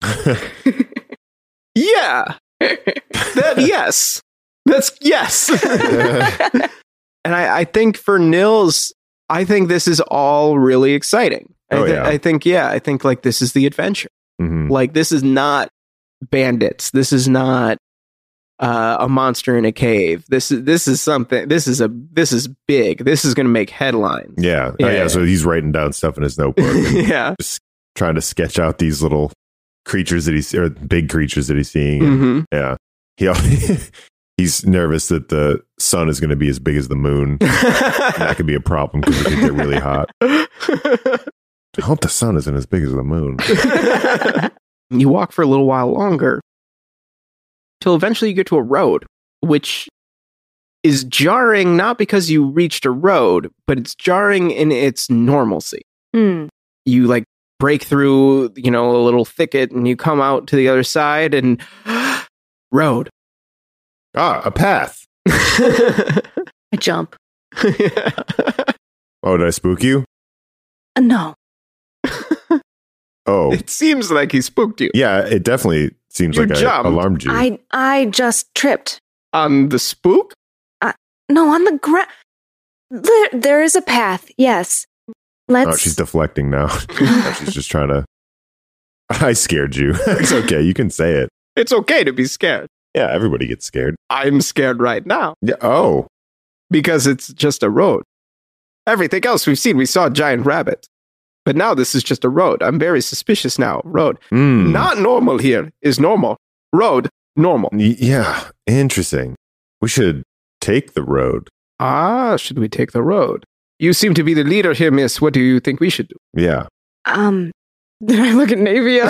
Yeah. Yes. That's yes. And I think for Nils, I think this is all really exciting. I think like this is the adventure. Mhm. Like, this is not bandits. This is not a monster in a cave. This is something. This is big. This is going to make headlines. Yeah. Yeah. Oh, yeah. So he's writing down stuff in his notebook, and Yeah. trying to sketch out these little creatures that he's, or big creatures that he's seeing. Hmm. Yeah. He's nervous that the sun is going to be as big as the moon. That could be a problem because it could get really hot. I hope the sun isn't as big as the moon. You walk for a little while longer till eventually you get to a road, which is jarring not because you reached a road, but it's jarring in its normalcy. Hmm. You like break through, a little thicket and you come out to the other side and road. A path. I jump. Oh, did I spook you? No. Oh. It seems like he spooked you. Yeah, it definitely seems You like I jumped. alarmed you. I just tripped. On the spook? No, on the ground. There is a path. Yes. Let's. Oh, she's deflecting now. She's just trying to. I scared you. It's okay. You can say it. It's okay to be scared. Yeah, everybody gets scared. I'm scared right now Yeah. Oh. because it's just a road. Everything else we've seen, we saw a giant rabbit. But now this is just a road. I'm very suspicious now. Road. Mm. Not normal here is normal. Road, normal. Yeah. Interesting. We should take the road. Should we take the road? You seem to be the leader here, miss. What do you think we should do? Yeah. Did I look at Navia?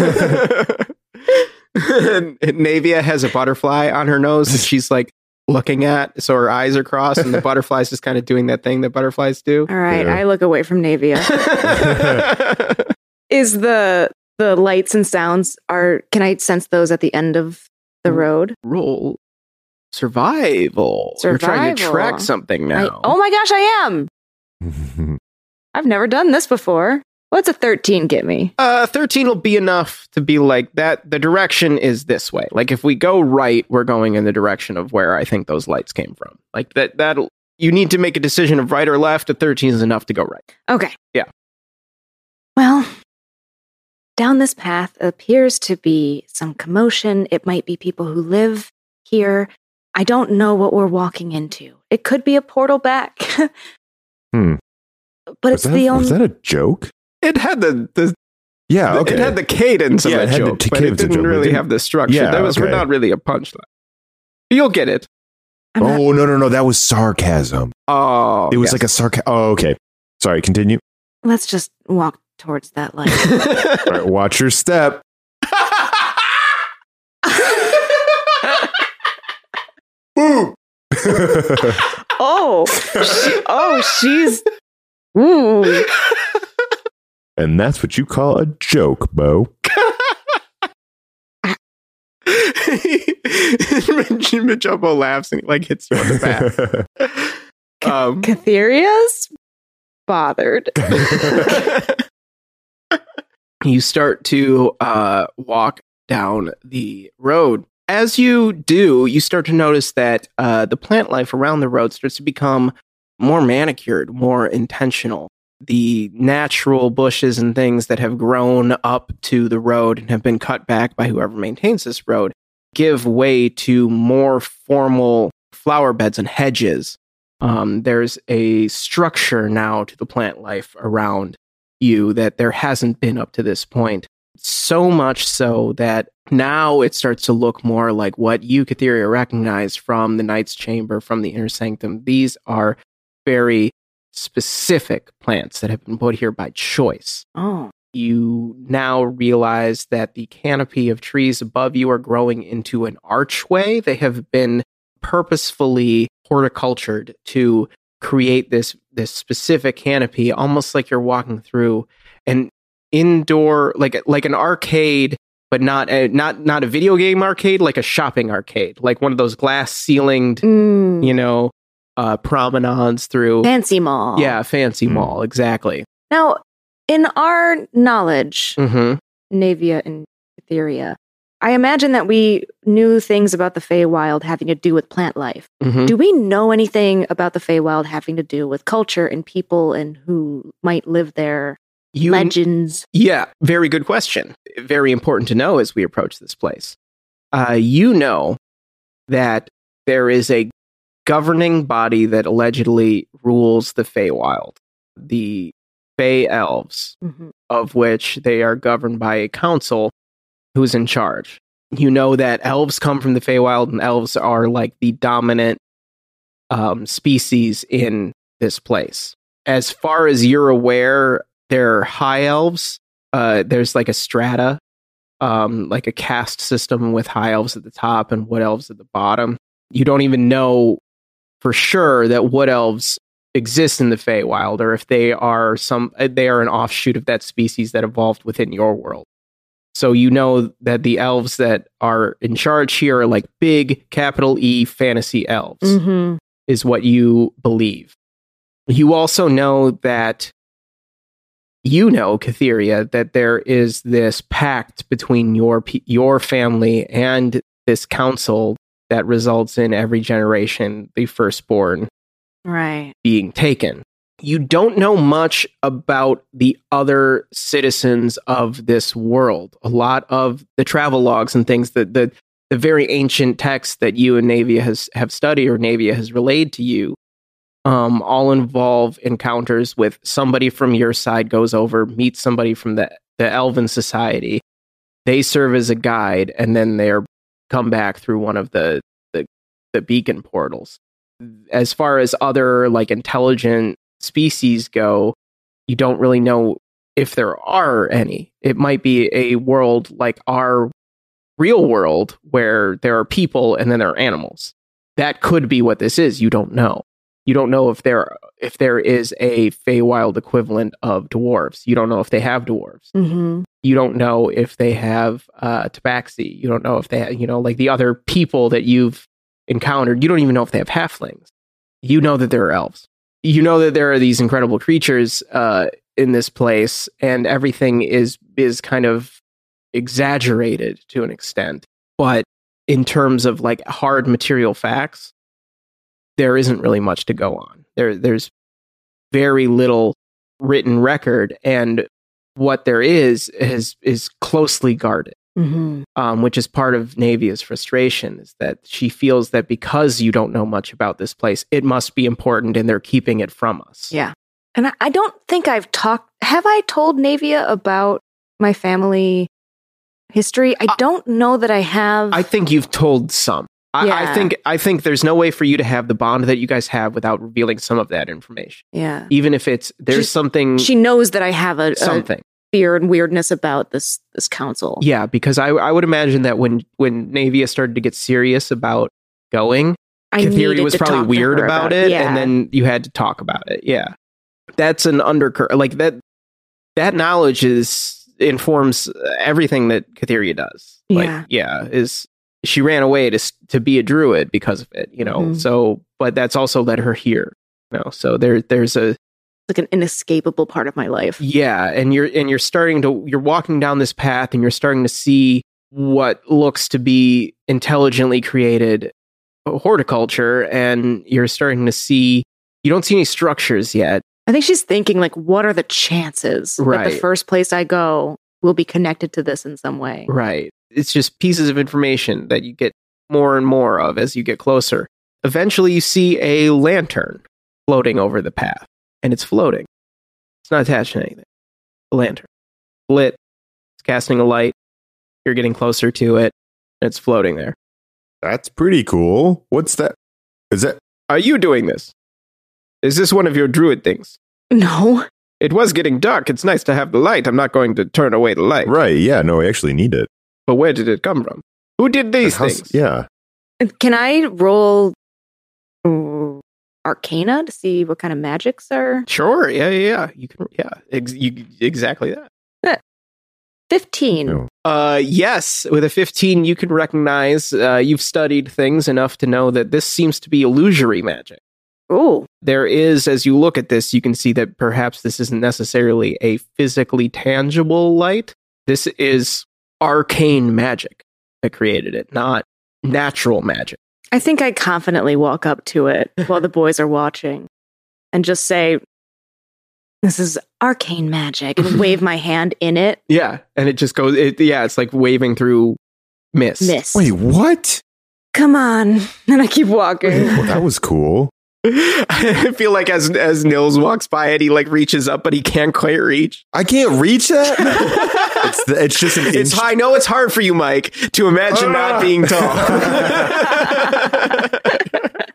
And Navia has a butterfly on her nose that she's like looking at, so her eyes are crossed, and the butterfly's just kind of doing that thing that butterflies do. All right, Yeah. I look away from Navia. Is the lights and sounds can I sense those at the end of the road? Roll survival. You're trying to Survival. track something now. Oh my gosh, I am. I've never done this before. What's a 13 get me? 13 will be enough to be like that. The direction is this way. Like if we go right, we're going in the direction of where I think those lights came from. Like that'll. You need to make a decision of right or left. A 13 is enough to go right. Okay. Yeah. Well, down this path appears to be some commotion. It might be people who live here. I don't know what we're walking into. It could be a portal back. Hmm. But it's the Was only. that a joke? It had the Yeah. Okay. it had the cadence of Yeah, a it had the joke, but it cadence of a didn't joke. It really didn't- have the structure. Yeah, That was okay. not really a punchline. You'll get it. I'm not- Oh no! That was sarcasm. Oh, It was yes. like a sarcasm. Oh, okay. Sorry. Continue. Let's just walk towards that light. All right. Watch your step. Boom. She's. Ooh. And that's what you call a joke, Bo. Majumbo laughs and he like hits you on the back. Catheria's bothered. You start to walk down the road. As you do, you start to notice that the plant life around the road starts to become more manicured, more intentional. The natural bushes and things that have grown up to the road and have been cut back by whoever maintains this road give way to more formal flower beds and hedges. There's a structure now to the plant life around you that there hasn't been up to this point. So much so that now it starts to look more like what you, Catheria, recognize from the Knight's Chamber, from the Inner Sanctum. These are very specific plants that have been put here by choice. Oh. You now realize that the canopy of trees above you are growing into an archway. They have been purposefully horticultured to create this specific canopy, almost like you're walking through an indoor, like an arcade, but not a video game arcade, like a shopping arcade, like one of those glass ceilinged, promenades through Fancy mall. Yeah, fancy mall, exactly. Now, in our knowledge, Mm-hmm. Navia and Etheria, I imagine that we knew things about the Feywild having to do with plant life. Mm-hmm. Do we know anything about the Feywild having to do with culture and people and who might live there? Legends? Yeah, very good question. Very important to know as we approach this place. You know that there is a governing body that allegedly rules the Feywild, the Fey Elves, Mm-hmm. of which they are governed by a council who's in charge. You know that elves come from the Feywild, and elves are like the dominant species in this place. As far as you're aware, They're high elves. There's like a strata, like a caste system with high elves at the top and wood elves at the bottom. You don't even know for sure that wood elves exist in the Feywild, or if they are an offshoot of that species that evolved within your world. So you know that the elves that are in charge here are like big, capital E, fantasy elves, is what you believe. You also know that, Kytheria, that there is this pact between your family and this council that results in every generation, the firstborn being taken. You don't know much about the other citizens of this world. A lot of the travel logs and things that the very ancient texts that you and Navia have studied, or Navia has relayed to you, all involve encounters with somebody from your side goes over, meets somebody from the Elven Society. They serve as a guide, and then they're come back through one of the beacon portals. As far as other like intelligent species go, you don't really know if there are any. It might be a world like our real world where there are people and then there are animals. That could be what this is. You don't know. You don't know if there is a Feywild equivalent of dwarves. You don't know if they have dwarves. You don't know if they have tabaxi. You don't know if they have, like the other people that you've encountered. You don't even know if they have halflings. You know that there are elves. You know that there are these incredible creatures in this place, and everything is kind of exaggerated to an extent. But in terms of like hard material facts, there isn't really much to go on. There's very little written record, and what there is closely guarded. Which is part of Navia's frustration, is that she feels that because you don't know much about this place, it must be important, and they're keeping it from us. Yeah. And I don't think have I told Navia about my family history? I don't know that I have. I think you've told some. I think there's no way for you to have the bond that you guys have without revealing some of that information. Yeah. Even if something. She knows that I have something. Fear and weirdness about this council. Yeah, because I would imagine that when Navia started to get serious about going, Kytheria was probably weird about it, and then you had to talk about it. Yeah. That's an undercurrent. Like that knowledge informs everything that Kytheria does. She ran away to be a druid because of it, So, but that's also led her here, So there's like an inescapable part of my life. Yeah, and you're walking down this path, and you're starting to see what looks to be intelligently created horticulture, and you're starting to see, you don't see any structures yet. I think she's thinking, like, what are the chances that the first place I go will be connected to this in some way? Right. It's just pieces of information that you get more and more of as you get closer. Eventually, you see a lantern floating over the path, and it's floating. It's not attached to anything. A lantern. Lit. It's casting a light. You're getting closer to it, and it's floating there. That's pretty cool. What's that? Are you doing this? Is this one of your druid things? No. It was getting dark. It's nice to have the light. I'm not going to turn away the light. Right, yeah, no, I actually need it. But where did it come from? Who did these things? Yeah. Can I roll Arcana to see what kind of magics are? Sure, yeah. You can, exactly that. 15. Yes, with a 15, you can recognize, you've studied things enough to know that this seems to be illusory magic. Oh. There is, as you look at this, you can see that perhaps this isn't necessarily a physically tangible light. This is arcane magic that created it, not natural magic. I think I confidently walk up to it while the boys are watching and just say, "This is arcane magic," and wave my hand in it. Yeah, and it just goes, it's like waving through mist. Wait, what? Come on. And I keep walking. Well, that was cool. I feel like as Nils walks by it, he like reaches up, but he can't quite reach. I can't reach that? it's just an inch. I know it's hard for you, Mike, to imagine not being tall.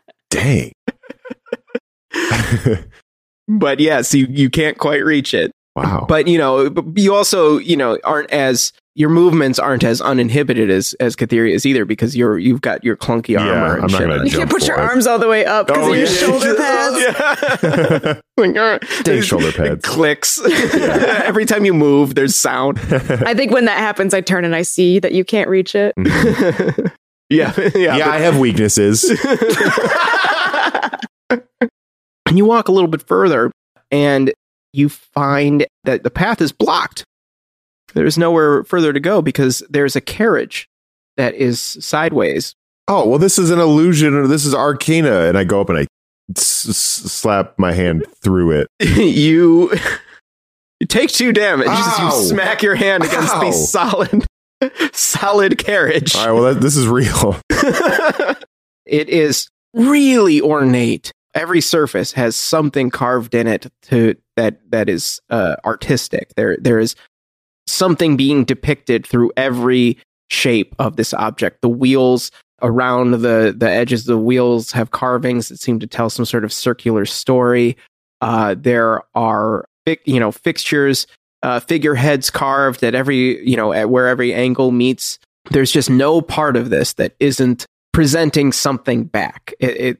Dang. But yes, you can't quite reach it. Wow. But you also your movements aren't as uninhibited as Katheria is either, because you've got your clunky armor. I'm not gonna You can't put your arms all the way up because of your shoulder pads. Stay shoulder pads. It clicks. Every time you move, there's sound. I think when that happens, I turn and I see that you can't reach it. Yeah, I have weaknesses. And you walk a little bit further, and you find that the path is blocked. There's nowhere further to go because there's a carriage that is sideways. Oh, well, this is an illusion, or this is Arcana. And I go up and I slap my hand through it. You take 2 damage as you smack your hand against the solid carriage. All right, well, this is real. It is really ornate. Every surface has something carved in it that is artistic. There is something being depicted through every shape of this object. The wheels around the edges of the wheels have carvings that seem to tell some sort of circular story. There are fixtures, figureheads carved at where every angle meets. There's just no part of this that isn't presenting something back.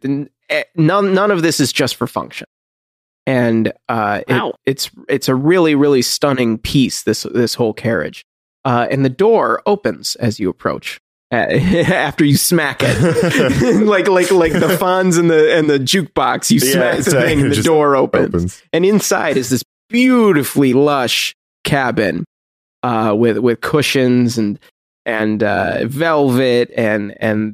None of this is just for function. And it's a really, really stunning piece, this whole carriage. And the door opens as you approach. After you smack it, like the Fonz and the jukebox, you smack the thing, and the door opens. And inside is this beautifully lush cabin with cushions and velvet, and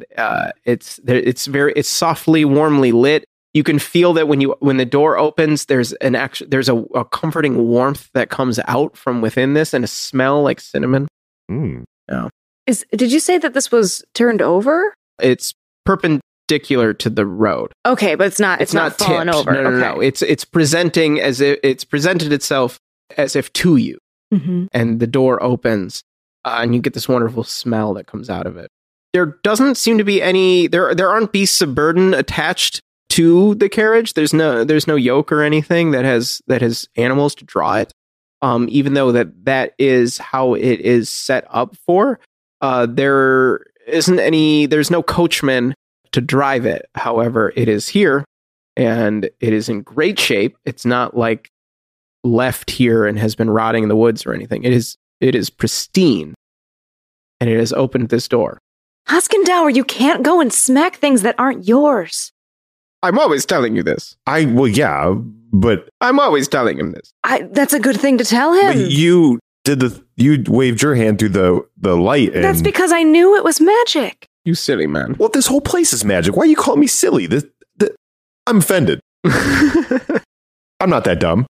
it's softly, warmly lit. You can feel that when the door opens, there's a comforting warmth that comes out from within this, and a smell like cinnamon. Yeah. Did you say that this was turned over? It's perpendicular to the road. Okay, but it's not fallen tipped. over. No. It's presenting as if it's presented itself as if to you. Mm-hmm. And the door opens, and you get this wonderful smell that comes out of it. There doesn't seem to be any. There aren't beasts of burden attached to the carriage. There's no yoke or anything that has animals to draw it. Even though that is how it is set up for. There's no coachman to drive it. However, it is here, and it is in great shape. It's not like left here and has been rotting in the woods or anything. It is pristine, and it has opened this door. Hoskendower, you can't go and smack things that aren't yours. I'm always telling you this. But I'm always telling him this. That's a good thing to tell him. But you waved your hand through the light. And that's because I knew it was magic. You silly man. Well, this whole place is magic. Why are you calling me silly? I'm offended. I'm not that dumb.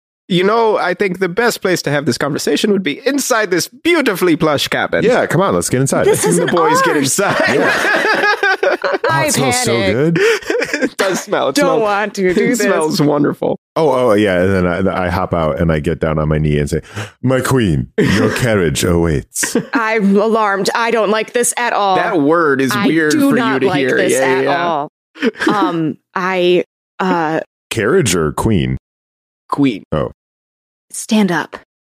I think the best place to have this conversation would be inside this beautifully plush cabin. Yeah, come on, let's get inside. This isn't the boys ours. get inside. Yeah. I it smells so good. It does smell. Don't want to do It this. smells wonderful. Oh, yeah. And then I hop out and I get down on my knee and say, "My queen, your carriage awaits." I'm alarmed. I don't like this at all. That word is weird for you to hear. I do not like this at all. Carriage or queen? Queen. Oh. Stand up.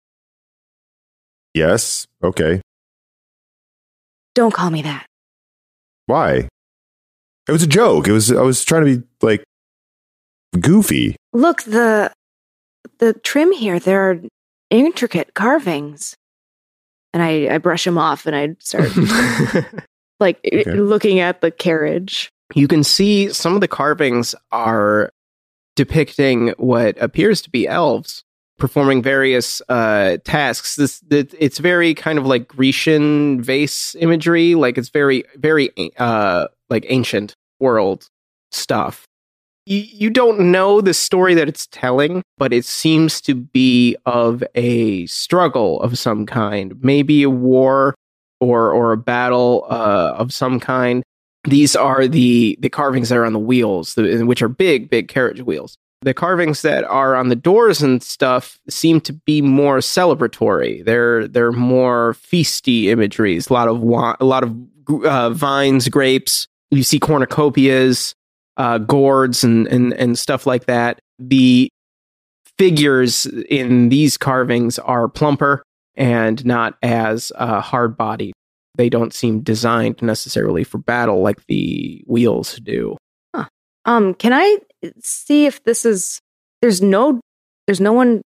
Yes. Okay. Don't call me that. Why? It was a joke. I was trying to be like goofy. Look, the trim here, there are intricate carvings. And I brush them off and I start looking at the carriage. You can see some of the carvings are depicting what appears to be elves performing various tasks. It's very kind of like Grecian vase imagery. Like it's very, very like ancient world stuff. You don't know the story that it's telling, but it seems to be of a struggle of some kind, maybe a war or a battle of some kind. These are the carvings that are on the wheels, which are big carriage wheels. The carvings that are on the doors and stuff seem to be more celebratory. They're more feasty imageries. A lot of vines, grapes. You see cornucopias, gourds, and stuff like that. The figures in these carvings are plumper and not as hard-bodied. They don't seem designed necessarily for battle like the wheels do. Huh. Can I see if this is... There's no one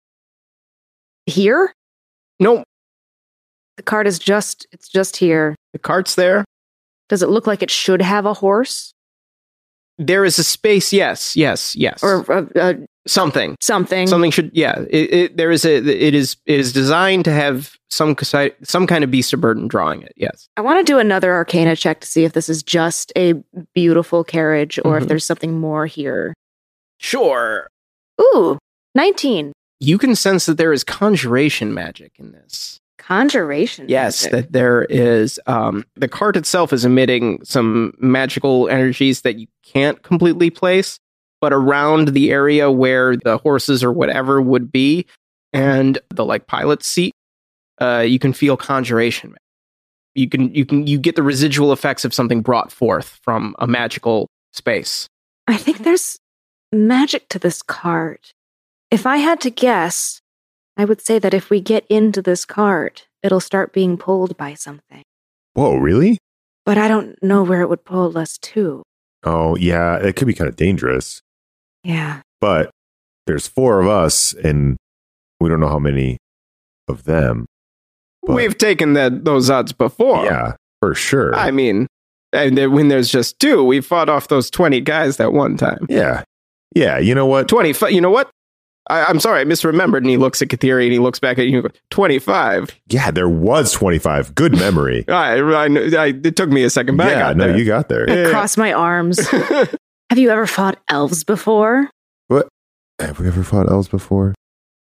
here? No, The cart is just here. the cart's there. Does it look like it should have a horse? There is a space. Yes. Or Something. something? Should. Yeah. It is designed to have some kind of beast of burden drawing it. Yes. I want to do another Arcana check to see if this is just a beautiful carriage or if there's something more here. Sure. Ooh, 19. You can sense that there is conjuration magic in this. Conjuration. Yes, magic. that there is. The cart itself is emitting some magical energies that you can't completely place, but around the area where the horses or whatever would be, and the pilot's seat, you can feel conjuration. You get the residual effects of something brought forth from a magical space. I think there's magic to this cart. If I had to guess, I would say that if we get into this cart, it'll start being pulled by something. Whoa, really? But I don't know where it would pull us to. Oh, yeah, it could be kind of dangerous. Yeah. But there's 4 of us, and we don't know how many of them. But We've taken those odds before. yeah, for sure. I mean, when there's just 2, we fought off those 20 guys that one time. Yeah. Yeah, you know what? 25. You know what? I'm sorry, I misremembered. And he looks at Kathiri and he looks back at you and goes, 25. Yeah, there was 25. Good memory. It took me a second, but I Yeah, got no, there. you got there. Yeah. Cross my arms. Have you ever fought elves before? What? Have we ever fought elves before?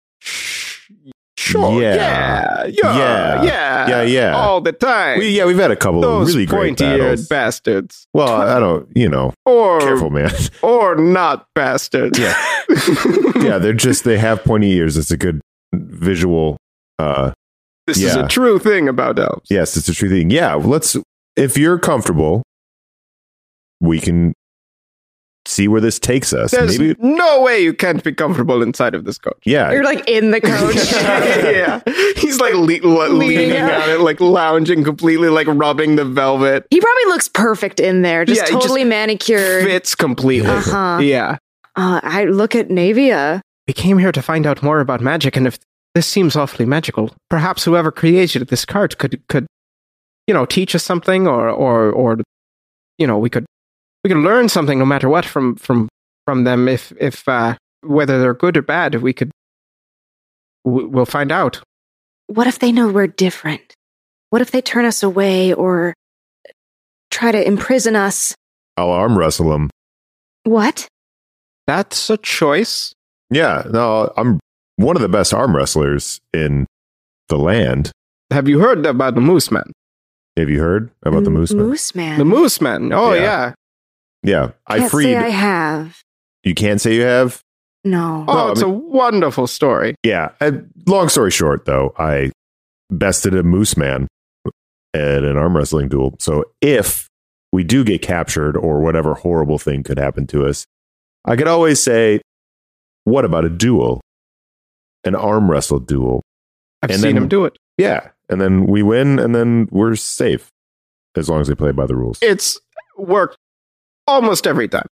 Sure. Yeah. Yeah. All the time. We've had a couple Those of really great pointy-eared battles. bastards. Well, I don't, Or careful, man. Or not bastards. Yeah. Yeah, they have pointy ears. It's a good visual. This is a true thing about elves. Yes, it's a true thing. Yeah, if you're comfortable, we can see where this takes us. There's Maybe, no way you can't be comfortable inside of this coach. yeah. You're in the coach. Yeah. He's leaning on it, lounging completely, rubbing the velvet. He probably looks perfect in there, just Yeah, he totally just manicured. Fits completely. Uh-huh. Yeah. I look at Navia. We came here to find out more about magic, and if this seems awfully magical, perhaps whoever created this cart could teach us something, or we could learn something no matter what from them. If whether they're good or bad, we'll find out. What if they know we're different? What if they turn us away or try to imprison us? I'll arm wrestle them. What? That's a choice. Yeah, no, I'm one of the best arm wrestlers in the land. Have you heard about the Moose Man? Have you heard about the Moose Man? Moose Man. The Moose Man. Oh, Yeah. yeah. Yeah, I Can't freed. say I have. You can't say you have? No. Oh, No, it's a wonderful story. Yeah. Long story short, though, I bested a Moose Man at an arm wrestling duel. So if we do get captured or whatever horrible thing could happen to us, I could always say, what about a duel? An arm wrestle duel. I've And seen then- him do it. Yeah. And then we win and then we're safe as long as they play by the rules. It's worked almost every time.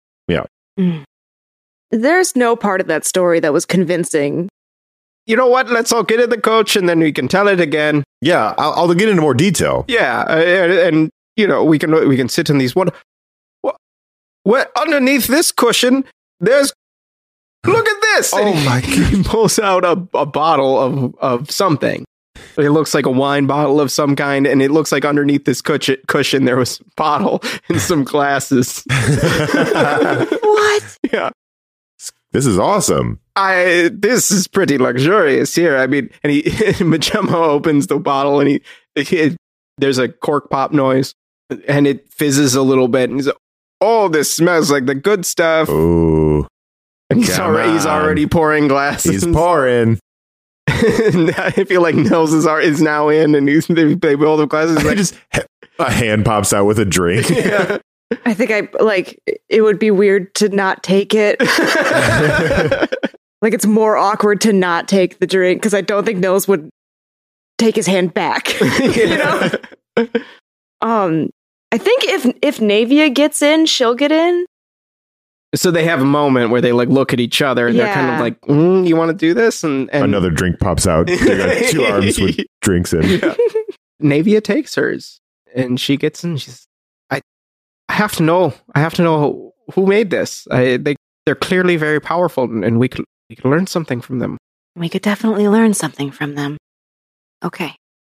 There's no part of that story that was convincing. You know what? Let's all get in the coach and then we can tell it again. Yeah. I'll get into more detail. Yeah, and we can sit in these what underneath this cushion? There's look at this. Oh And my He pulls out a bottle of something. It looks like a wine bottle of some kind, and it looks like underneath this cushion there was a bottle and some glasses. What? Yeah. This is awesome. This is pretty luxurious here. I mean, and Majema opens the bottle and there's a cork pop noise and it fizzes a little bit and he's like, oh, this smells like the good stuff. Oh, And he's come already on. pouring glasses. he's pouring. I feel like Nils is now in and they both have glasses. He's I like, just a hand pops out with a drink. yeah. I think it would be weird to not take it. Like, it's more awkward to not take the drink because I don't think Nils would take his hand back. You know? I think if Navia gets in, she'll get in. So they have a moment where they like look at each other and they're kind of like, you want to do this? And another drink pops out. They got 2 arms with drinks in. Yeah. Navia takes hers and she gets in. She's, I have to know who made this. They're clearly very powerful and we could learn something from them. We could definitely learn something from them. Okay.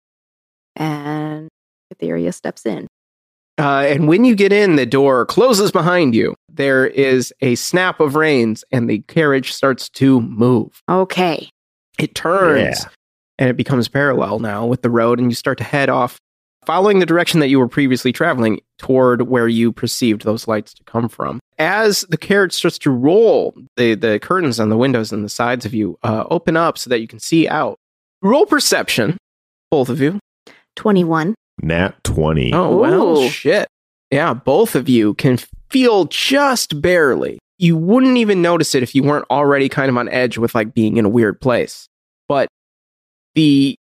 And Etheria steps in. And when you get in, the door closes behind you. There is a snap of reins, and the carriage starts to move. Okay. It turns, and it becomes parallel now with the road, and you start to head off, following the direction that you were previously traveling toward where you perceived those lights to come from. As the carriage starts to roll, the curtains on the windows and the sides of you open up so that you can see out. Roll perception, both of you. 21. Nat 20. Oh, well, Ooh. shit. Yeah, both of you can feel just barely. You wouldn't even notice it if you weren't already kind of on edge with like being in a weird place. But the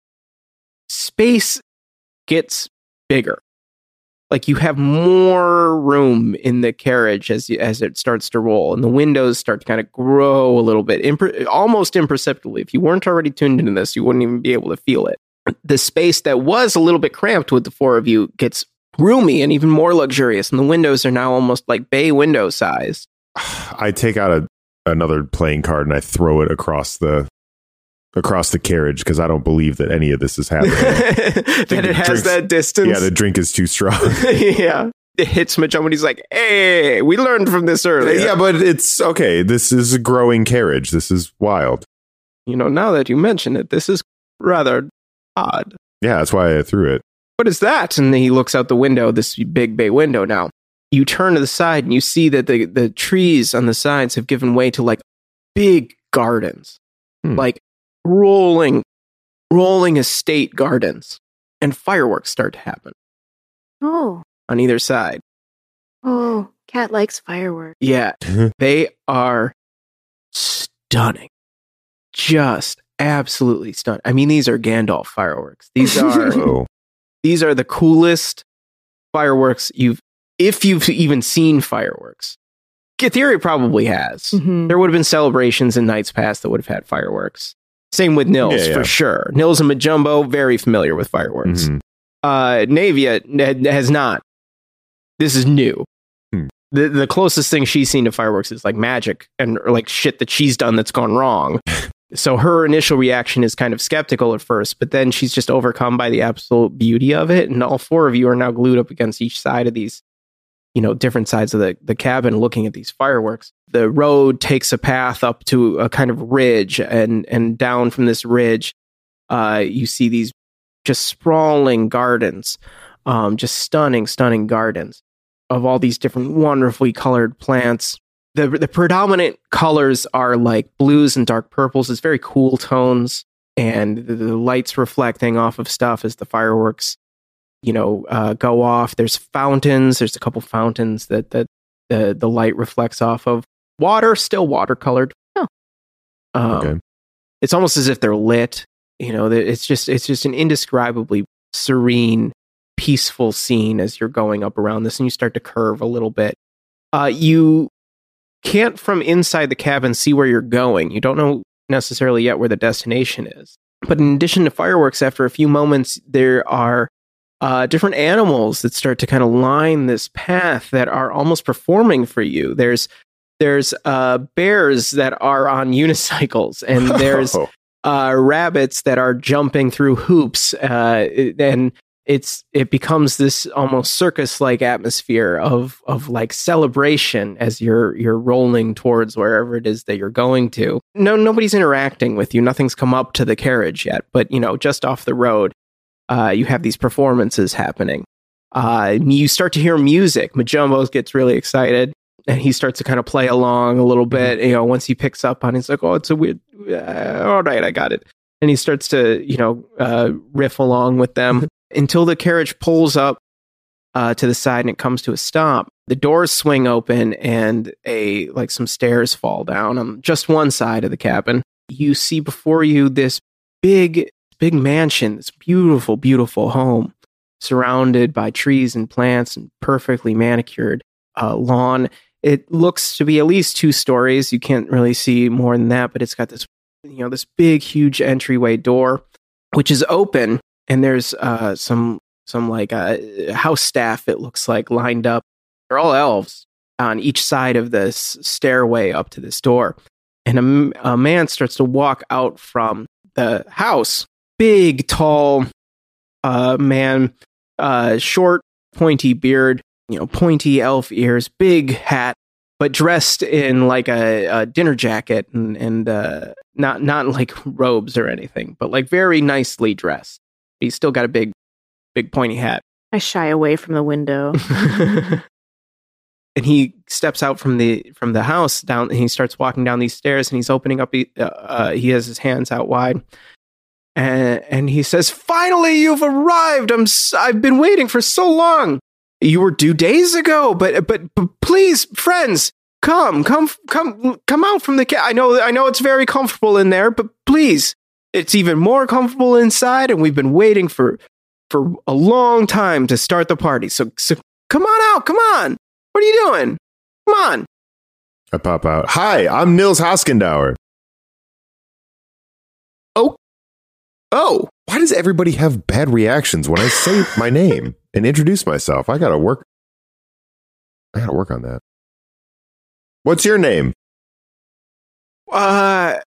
space gets bigger. Like you have more room in the carriage as it starts to roll, and the windows start to kind of grow a little bit, almost imperceptibly. If you weren't already tuned into this, you wouldn't even be able to feel it. The space that was a little bit cramped with the 4 of you gets roomy and even more luxurious, and the windows are now almost like bay window size. I take out another playing card and I throw it across the carriage because I don't believe that any of this is happening. That it has that distance. Yeah, the drink is too strong. Yeah. It hits Majum and he's like, hey, we learned from this earlier. Yeah, but it's okay. This is a growing carriage. This is wild. You know, now that you mention it, this is rather odd. Yeah, that's why I threw it. What is that? And he looks out the window, this big bay window now. You turn to the side and you see that the trees on the sides have given way to like big gardens. Like rolling estate gardens. And fireworks start to happen. Oh. On either side. Oh, Cat likes fireworks. Yeah. They are stunning. Just absolutely stunning. I mean, these are Gandalf fireworks. These are these are the coolest fireworks if you've even seen fireworks. Etheria probably has. Mm-hmm. There would have been celebrations in Nights Past that would have had fireworks. Same with Nils, for sure. Nils and Majumbo, very familiar with fireworks. Mm-hmm. Navia has not. This is new. The closest thing she's seen to fireworks is like magic and or like shit that she's done that's gone wrong. So her initial reaction is kind of skeptical at first, but then she's just overcome by the absolute beauty of it. And all 4 of you are now glued up against each side of these, you know, different sides of the cabin looking at these fireworks. The road takes a path up to a kind of ridge, and down from this ridge, you see these just sprawling gardens, just stunning gardens of all these different wonderfully colored plants. The predominant colors are like blues and dark purples. It's very cool tones, and the lights reflecting off of stuff as the fireworks, you know, go off. There's fountains. There's a couple fountains that the light reflects off of. Water, still watercolored. Okay. It's almost as if they're lit. You know, it's just an indescribably serene, peaceful scene as you're going up around this, and you start to curve a little bit. You can't from inside the cabin see where you're going. You don't know necessarily yet where the destination is. But in addition to fireworks, after a few moments, there are different animals that start to kind of line this path that are almost performing for you. There's bears that are on unicycles, and there's rabbits that are jumping through hoops, and it becomes this almost circus-like atmosphere of like celebration as you're rolling towards wherever it is that you're going to. Nobody's interacting with you. Nothing's come up to the carriage yet, but you know, just off the road, you have these performances happening. You start to hear music. Majumbo gets really excited, and he starts to kind of play along a little bit. You know, once he picks up on it, he's like, "Oh, it's a weird. All right, I got it." And he starts to, you know, riff along with them until the carriage pulls up to the side and it comes to a stop. The doors swing open and some stairs fall down on just one side of the cabin. You see before you this big mansion, this beautiful, beautiful home surrounded by trees and plants and perfectly manicured lawn. It looks to be at least 2 stories. You can't really see more than that, but it's got this, this big, huge entryway door, which is open, and there's some house staff, it looks like, lined up. They're all elves on each side of this stairway up to this door. And a man starts to walk out from the house. Big, tall man, short, pointy beard, pointy elf ears, big hat, but dressed in like a dinner jacket and not like robes or anything, but like very nicely dressed. He's still got a big pointy hat. I shy away from the window. And he steps out from the house down, and he starts walking down these stairs, and he's opening up. He has his hands out wide, and he says, "Finally, you've arrived. I've been waiting for so long. You were due days ago, but please, friends, come out from the I know it's very comfortable in there, but please, it's even more comfortable inside, and we've been waiting for a long time to start the party. So come on out, come on. What are you doing? Come on." I pop out. "Hi, I'm Nils Hoskendauer." Oh. Why does everybody have bad reactions when I say my name and introduce myself? I gotta work on that. What's your name? Well,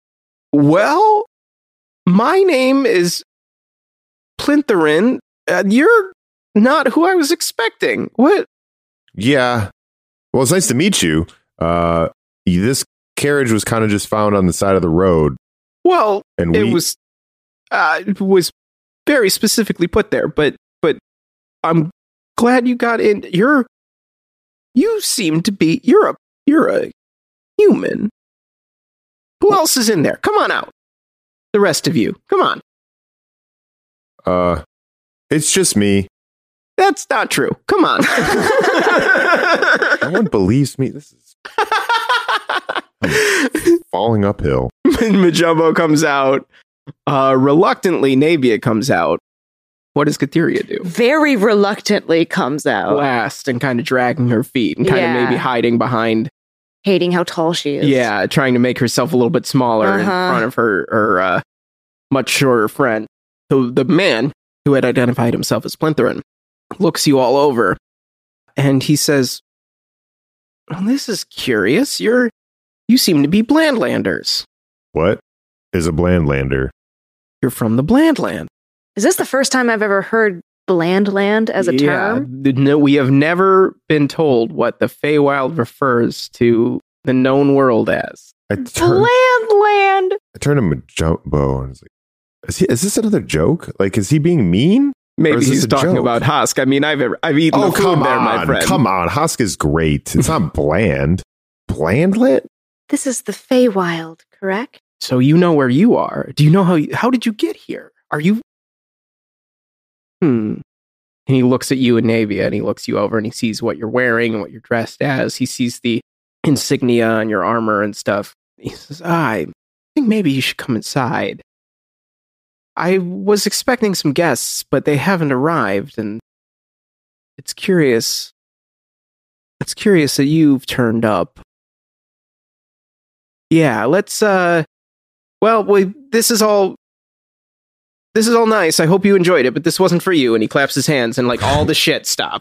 my name is Plintherin. You're not who I was expecting. What? Yeah. Well, it's nice to meet you. This carriage was kind of just found on the side of the road. Well, it was very specifically put there, but I'm glad you got in. You seem to be you're a human. Who else is in there? Come on out. The rest of you. Come on. It's just me. That's not true. Come on. No one believes me. This is I'm falling uphill. Majumbo comes out. Reluctantly, Navia comes out. What does Katheria do? Very reluctantly comes out. Last and kind of dragging her feet and kind of maybe hiding behind. Hating how tall she is. Yeah, trying to make herself a little bit smaller in front of her much shorter friend. So the man who had identified himself as Plintherin looks you all over, and he says, "Well, this is curious. You seem to be Blandlanders." What is a Blandlander? You're from the Blandland. Is this the first time I've ever heard Blandland as a term? No, we have never been told what the Feywild refers to the known world as. Blandland! I turned to Majumbo and was like, is this another joke? Like, is he being mean? Maybe he's talking about Husk. I mean, I've eaten the food there, my friend. Come on, Husk is great. It's not bland. Blandlet? This is the Feywild, correct? So you know where you are. Do you know how did you get here? Are you... And he looks at you and Navia, and he looks you over, and he sees what you're wearing and what you're dressed as. He sees the insignia on your armor and stuff. He says, I think maybe you should come inside. I was expecting some guests, but they haven't arrived, and it's curious. It's curious that you've turned up. Yeah, let's, this is all nice. I hope you enjoyed it, but this wasn't for you. And he claps his hands, and like all the shit stops.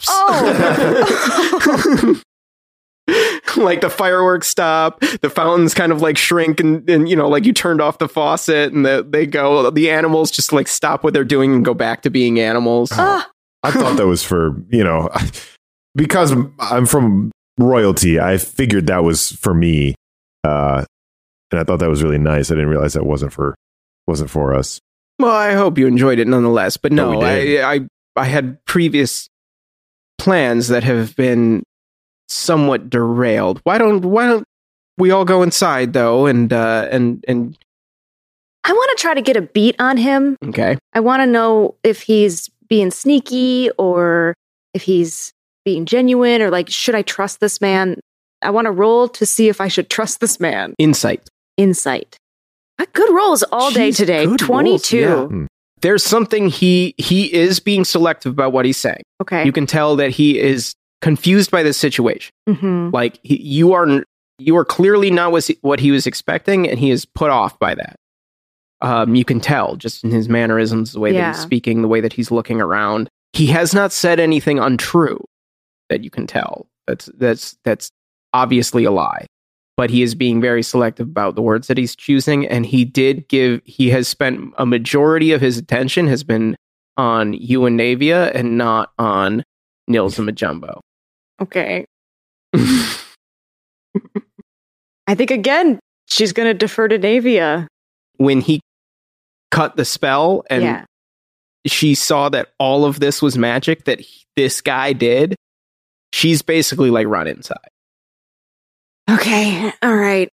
Oh! Like the fireworks stop, the fountains kind of like shrink, and like you turned off the faucet, and the animals just like stop what they're doing and go back to being animals. I thought that was for, because I'm from royalty, I figured that was for me. And I thought that was really nice. I didn't realize that wasn't for us. Well, I hope you enjoyed it nonetheless, but no, I had previous plans that have been somewhat derailed. Why don't we all go inside though, and I want to try to get a beat on him. Okay. I want to know if he's being sneaky or if he's being genuine or like, should I trust this man? I want to roll to see if I should trust this man. Insight. Good rolls all day Jeez, today. good 22. rolls, yeah. There's something he is being selective about what he's saying. Okay. You can tell that he is confused by this situation. Mm-hmm. Like you are clearly not what he was expecting, and he is put off by that. You can tell just in his mannerisms, the way that he's speaking, the way that he's looking around. He has not said anything untrue that you can tell. That's obviously a lie. But he is being very selective about the words that he's choosing, and he has spent a majority of his attention has been on you and Navia and not on Nils and Majumbo. Okay. I think, again, she's going to defer to Navia. When he cut the spell and she saw that all of this was magic that this guy did, she's basically like run inside. Okay, all right.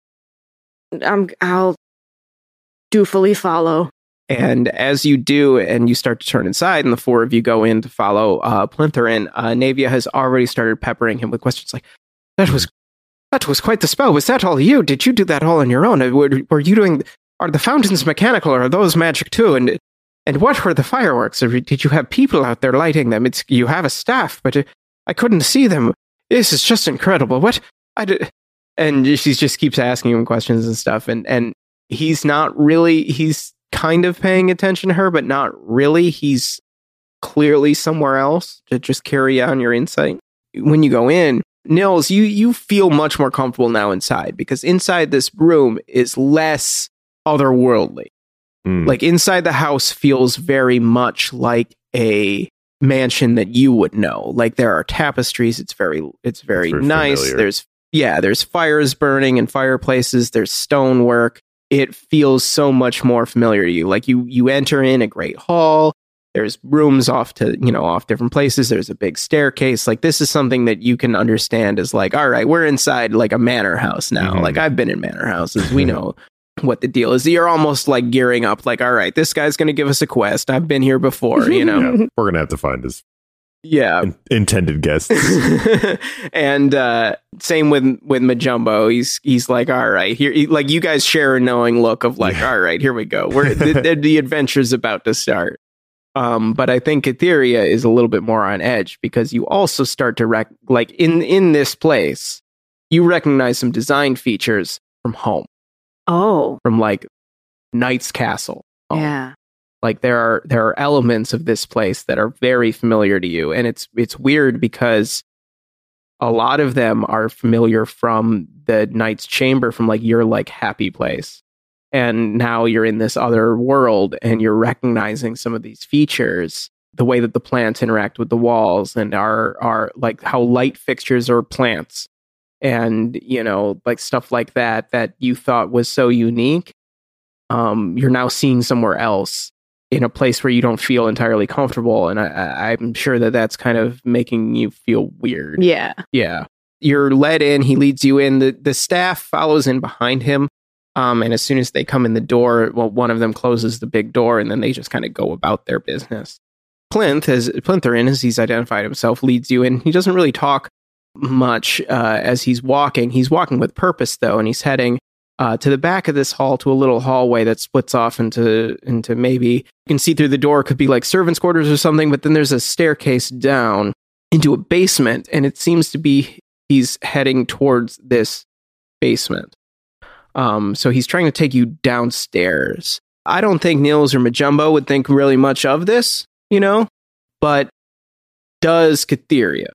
I'll dutifully follow. And as you do, and you start to turn inside, and the four of you go in to follow Plintherin, Navia has already started peppering him with questions like, That was quite the spell. Was that all you? Did you do that all on your own? Were you doing? Are the fountains mechanical, or are those magic too? And what were the fireworks? Or did you have people out there lighting them? You have a staff, but I couldn't see them. This is just incredible. What I did. And she just keeps asking him questions and stuff. And he's not really, he's kind of paying attention to her, but not really. He's clearly somewhere else to just carry on your insight. When you go in, Nils, you feel much more comfortable now inside, because inside this room is less otherworldly. Like inside the house feels very much like a mansion that you would know. Like there are tapestries. It's very nice. Familiar. There's fires burning and fireplaces. There's stonework. It feels so much more familiar to you. Like you enter in a great hall. There's rooms off different places. There's a big staircase. Like this is something that you can understand as like, all right, we're inside like a manor house now. Mm-hmm. Like I've been in manor houses. We know what the deal is. You're almost like gearing up like, all right, this guy's going to give us a quest. I've been here before, you know? Yeah, we're going to have to find his intended guests. And same with Majumbo. He's like, all right, here, like you guys share a knowing look of like, all right, here we go. We're the adventure's about to start. But I think Etheria is a little bit more on edge, because you also start to like in this place, you recognize some design features from home. Oh, from like Knight's Castle. Yeah. Like there are elements of this place that are very familiar to you, and it's weird because a lot of them are familiar from the Knight's Chamber, from like your like happy place. And now you're in this other world and you're recognizing some of these features, the way that the plants interact with the walls, and are like how light fixtures are plants, and like stuff like that you thought was so unique. You're now seeing somewhere else in a place where you don't feel entirely comfortable. And I'm sure that that's kind of making you feel weird. Yeah. Yeah. You're led in. He leads you in. The staff follows in behind him. And as soon as they come in the door, well, one of them closes the big door, and then they just kind of go about their business. Plintherin, as he's identified himself, leads you in. He doesn't really talk much as he's walking. He's walking with purpose, though, and he's heading to the back of this hall, to a little hallway that splits off into maybe, you can see through the door, could be like servants' quarters or something, but then there's a staircase down into a basement, and it seems to be he's heading towards this basement. So he's trying to take you downstairs. I don't think Nils or Majumbo would think really much of this, but does Catheria?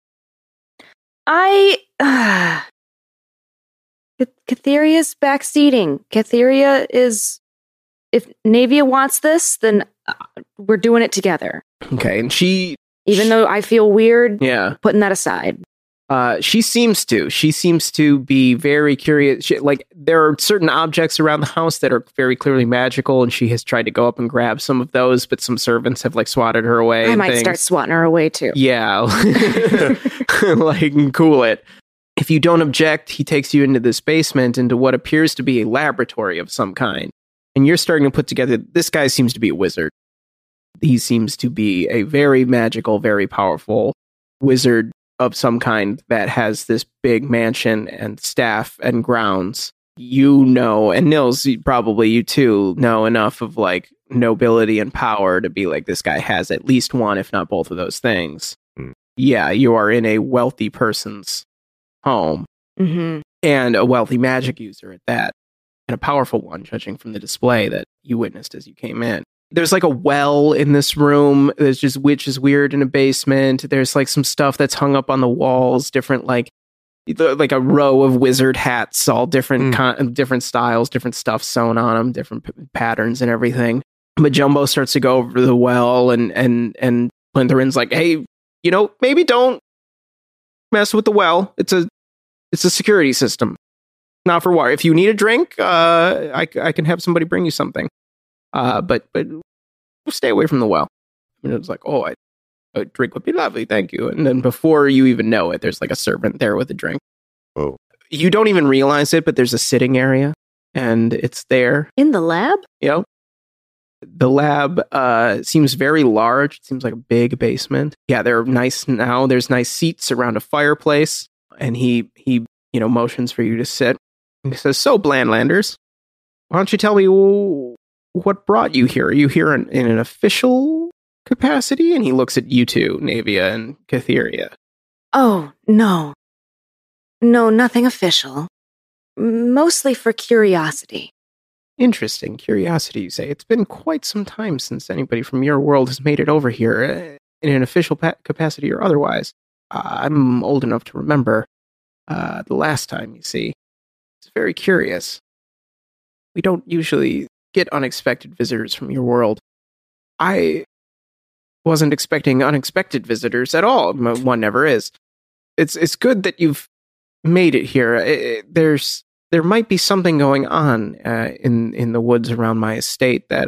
Catheria's backseating. Catheria is, if Navia wants this, then we're doing it together. Okay, and even though I feel weird, putting that aside. She seems to be very curious. Like there are certain objects around the house that are very clearly magical, and she has tried to go up and grab some of those, but some servants have like swatted her away. I might start swatting her away too. Yeah, like cool it. If you don't object, he takes you into this basement, into what appears to be a laboratory of some kind, and you're starting to put together. This guy seems to be a wizard. He seems to be a very magical, very powerful wizard of some kind that has this big mansion and staff and grounds. You know, and Nils, probably you too, know enough of like nobility and power to be like, this guy has at least one, if not both of those things. Yeah, you are in a wealthy person's home and a wealthy magic user at that, and a powerful one, judging from the display that you witnessed as you came in. There's like a well in this room. There's just, which is weird, in a basement. There's like some stuff that's hung up on the walls, different like a row of wizard hats, all different different styles, different stuff sewn on them, different patterns and everything. But Jumbo starts to go over to the well, and Plintherin's like, hey, you know, maybe don't mess with the well. It's a security system, not for water. If you need a drink, I can have somebody bring you something. But stay away from the well. And it's like, oh, a drink would be lovely, thank you. And then before you even know it, there's like a servant there with a drink. Oh. You don't even realize it, but there's a sitting area, and it's there. In the lab? Yep. The lab seems very large. It seems like a big basement. Yeah, they're nice now. There's nice seats around a fireplace, and he motions for you to sit. And he says, so, Blandlanders, why don't you tell me what brought you here? Are you here in an official capacity? And he looks at you two, Navia and Catheria. Oh, no. No, nothing official. Mostly for curiosity. Interesting. Curiosity, you say. It's been quite some time since anybody from your world has made it over here, in an official capacity or otherwise. I'm old enough to remember the last time, you see. It's very curious. We don't usually get unexpected visitors from your world. I wasn't expecting unexpected visitors at all. One never is. It's good that you've made it here. There might be something going on in the woods around my estate that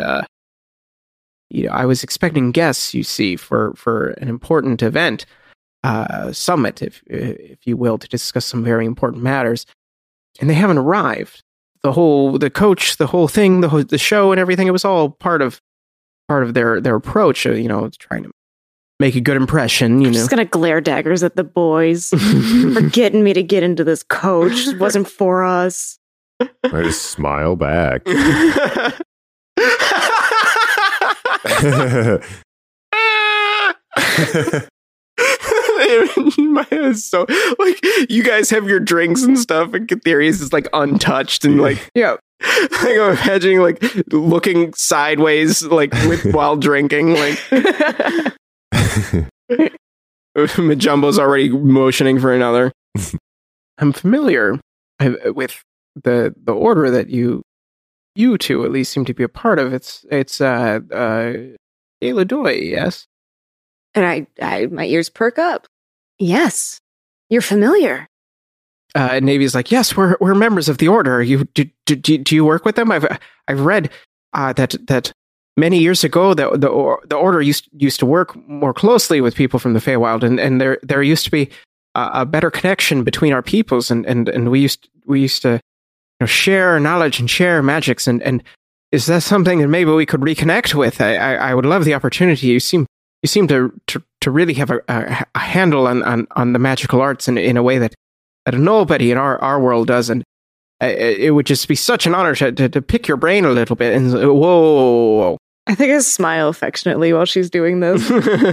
I was expecting guests, you see, for an important event, summit, if you will, to discuss some very important matters, and they haven't arrived. The coach, the whole thing, the show, and everything. It was all part of their approach. Trying to make a good impression. I'm just gonna glare daggers at the boys for getting me to get into this coach. It wasn't for us. I just smile back. My head is so like, you guys have your drinks and stuff, and Catherius is like untouched and like, yeah. Like, I'm imagining like looking sideways like while drinking, like Majumbo's already motioning for another. I'm familiar with the order that you two at least seem to be a part of. It's Eladoi, yes? And I my ears perk up. Yes, you're familiar. Navy's like, yes, we're members of the order. Do you work with them? I've read that many years ago the order used to work more closely with people from the Feywild, and there used to be a better connection between our peoples, and we used to share knowledge and share magics, and is that something that maybe we could reconnect with? I would love the opportunity. You seem to really have a handle on the magical arts in a way that nobody in our world does, and it would just be such an honor to pick your brain a little bit. And whoa. I think I smile affectionately while she's doing this.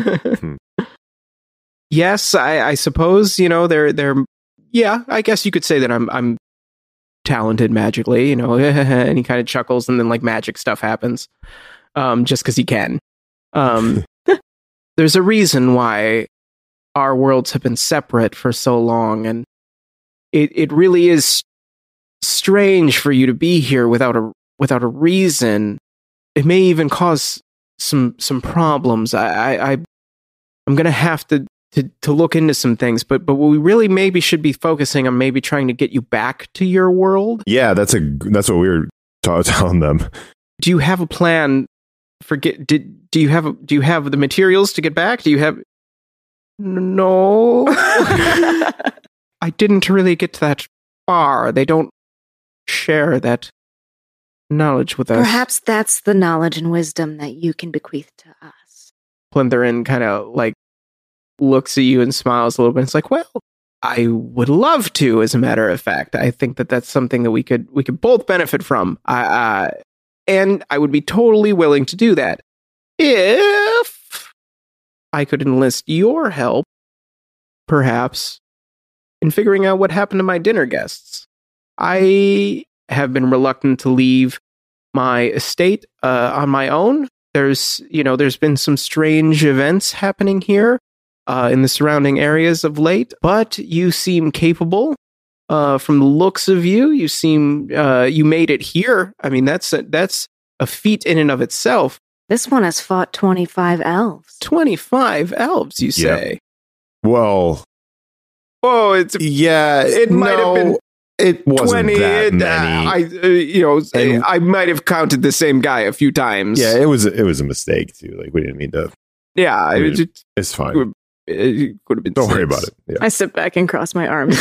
Yes, I suppose, they're yeah, I guess you could say that I'm talented magically, and he kind of chuckles, and then like magic stuff happens, just because he can. There's a reason why our worlds have been separate for so long, and it really is strange for you to be here without a reason. It may even cause some problems. I'm gonna have to look into some things, but what we really maybe should be focusing on, maybe trying to get you back to your world. Yeah, that's what we were telling them. Do you have a plan? Do you have the materials to get back? Do you have? No. I didn't really get that far. They don't share that knowledge with us. Perhaps that's the knowledge and wisdom that you can bequeath to us. Plintherin kind of like looks at you and smiles a little bit. It's like, well, I would love to, as a matter of fact. I think that that's something that we could both benefit from. And I would be totally willing to do that if I could enlist your help, perhaps, in figuring out what happened to my dinner guests. I have been reluctant to leave my estate on my own. There's been some strange events happening here in the surrounding areas of late, but you seem capable. From the looks of you, you seem you made it here. I mean, that's a feat in and of itself. This one has fought 25 elves. 25 elves, you say? Yeah. Well, it might have been. It wasn't 20, that many. I might have counted the same guy a few times. Yeah, it was a mistake too. Like we didn't mean to. Yeah, it's fine. It could have been. Don't worry about it. Yeah. I sit back and cross my arms.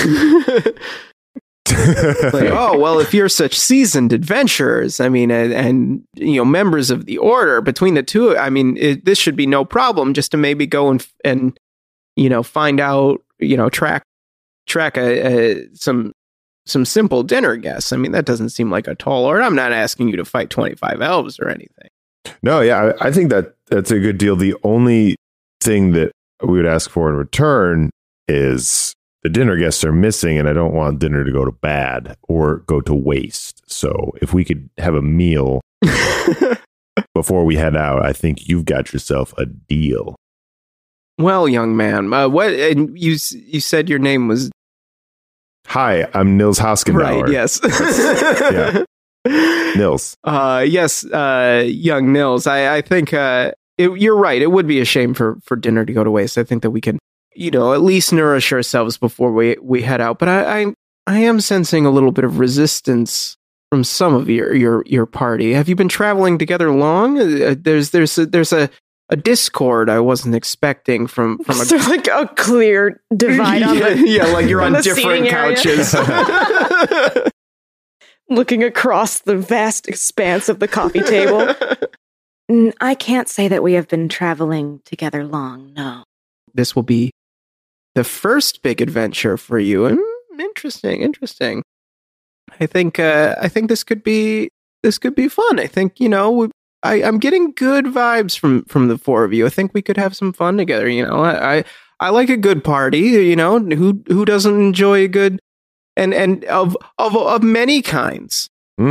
Like, oh well, if you're such seasoned adventurers, I mean, and members of the order, between the two, I mean, this should be no problem. Just to maybe go and find out, track some simple dinner guests. I mean, that doesn't seem like a tall order. I'm not asking you to fight 25 elves or anything. No, yeah, I think that's a good deal. The only thing that we would ask for in return is the dinner guests are missing, and I don't want dinner to go to bad or go to waste. So if we could have a meal before we head out, I think you've got yourself a deal. Well, young man, what? And you said your name was. Hi, I'm Nils Hoskendauer. Right. Yes. Yeah. Nils. Yes, young Nils. I think you're right. It would be a shame for dinner to go to waste. I think that we can, at least nourish ourselves before we head out. But I am sensing a little bit of resistance from some of your party. Have you been traveling together long? There's a discord I wasn't expecting from a. Is there like a clear divide on the like you're on different couches. Looking across the vast expanse of the coffee table. I can't say that we have been traveling together long, no. This will be the first big adventure for you. Interesting. I think this could be fun. I think, I'm getting good vibes from the four of you. I think we could have some fun together. I like a good party. Who doesn't enjoy a good and of many kinds.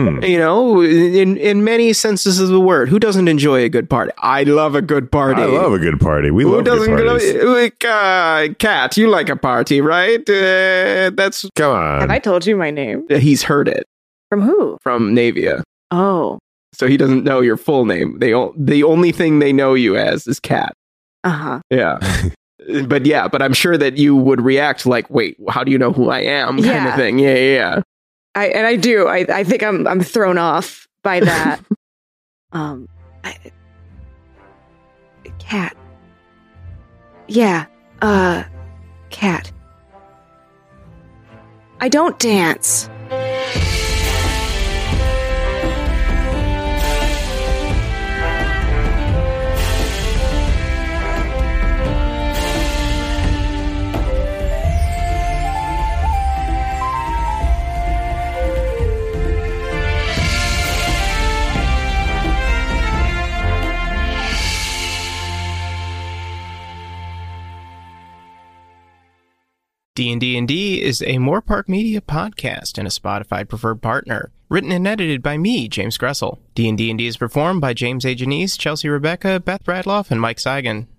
In many senses of the word. Who doesn't enjoy a good party? I love a good party. I love a good party. We love good parties. Cat, you like a party, right? Come on. Have I told you my name? He's heard it. From who? From Navia. Oh. So he doesn't know your full name. The only thing they know you as is Cat. Uh-huh. Yeah. But I'm sure that you would react like, wait, how do you know who I am? Kind of thing. Yeah. I do. I think I'm thrown off by that. Cat. Yeah. Cat. I don't dance. D&D is a Moorpark Media podcast and a Spotify preferred partner. Written and edited by me, James Gressel. D&D is performed by James A. Janice, Chelsea Rebecca, Beth Bradloff, and Mike Seigan.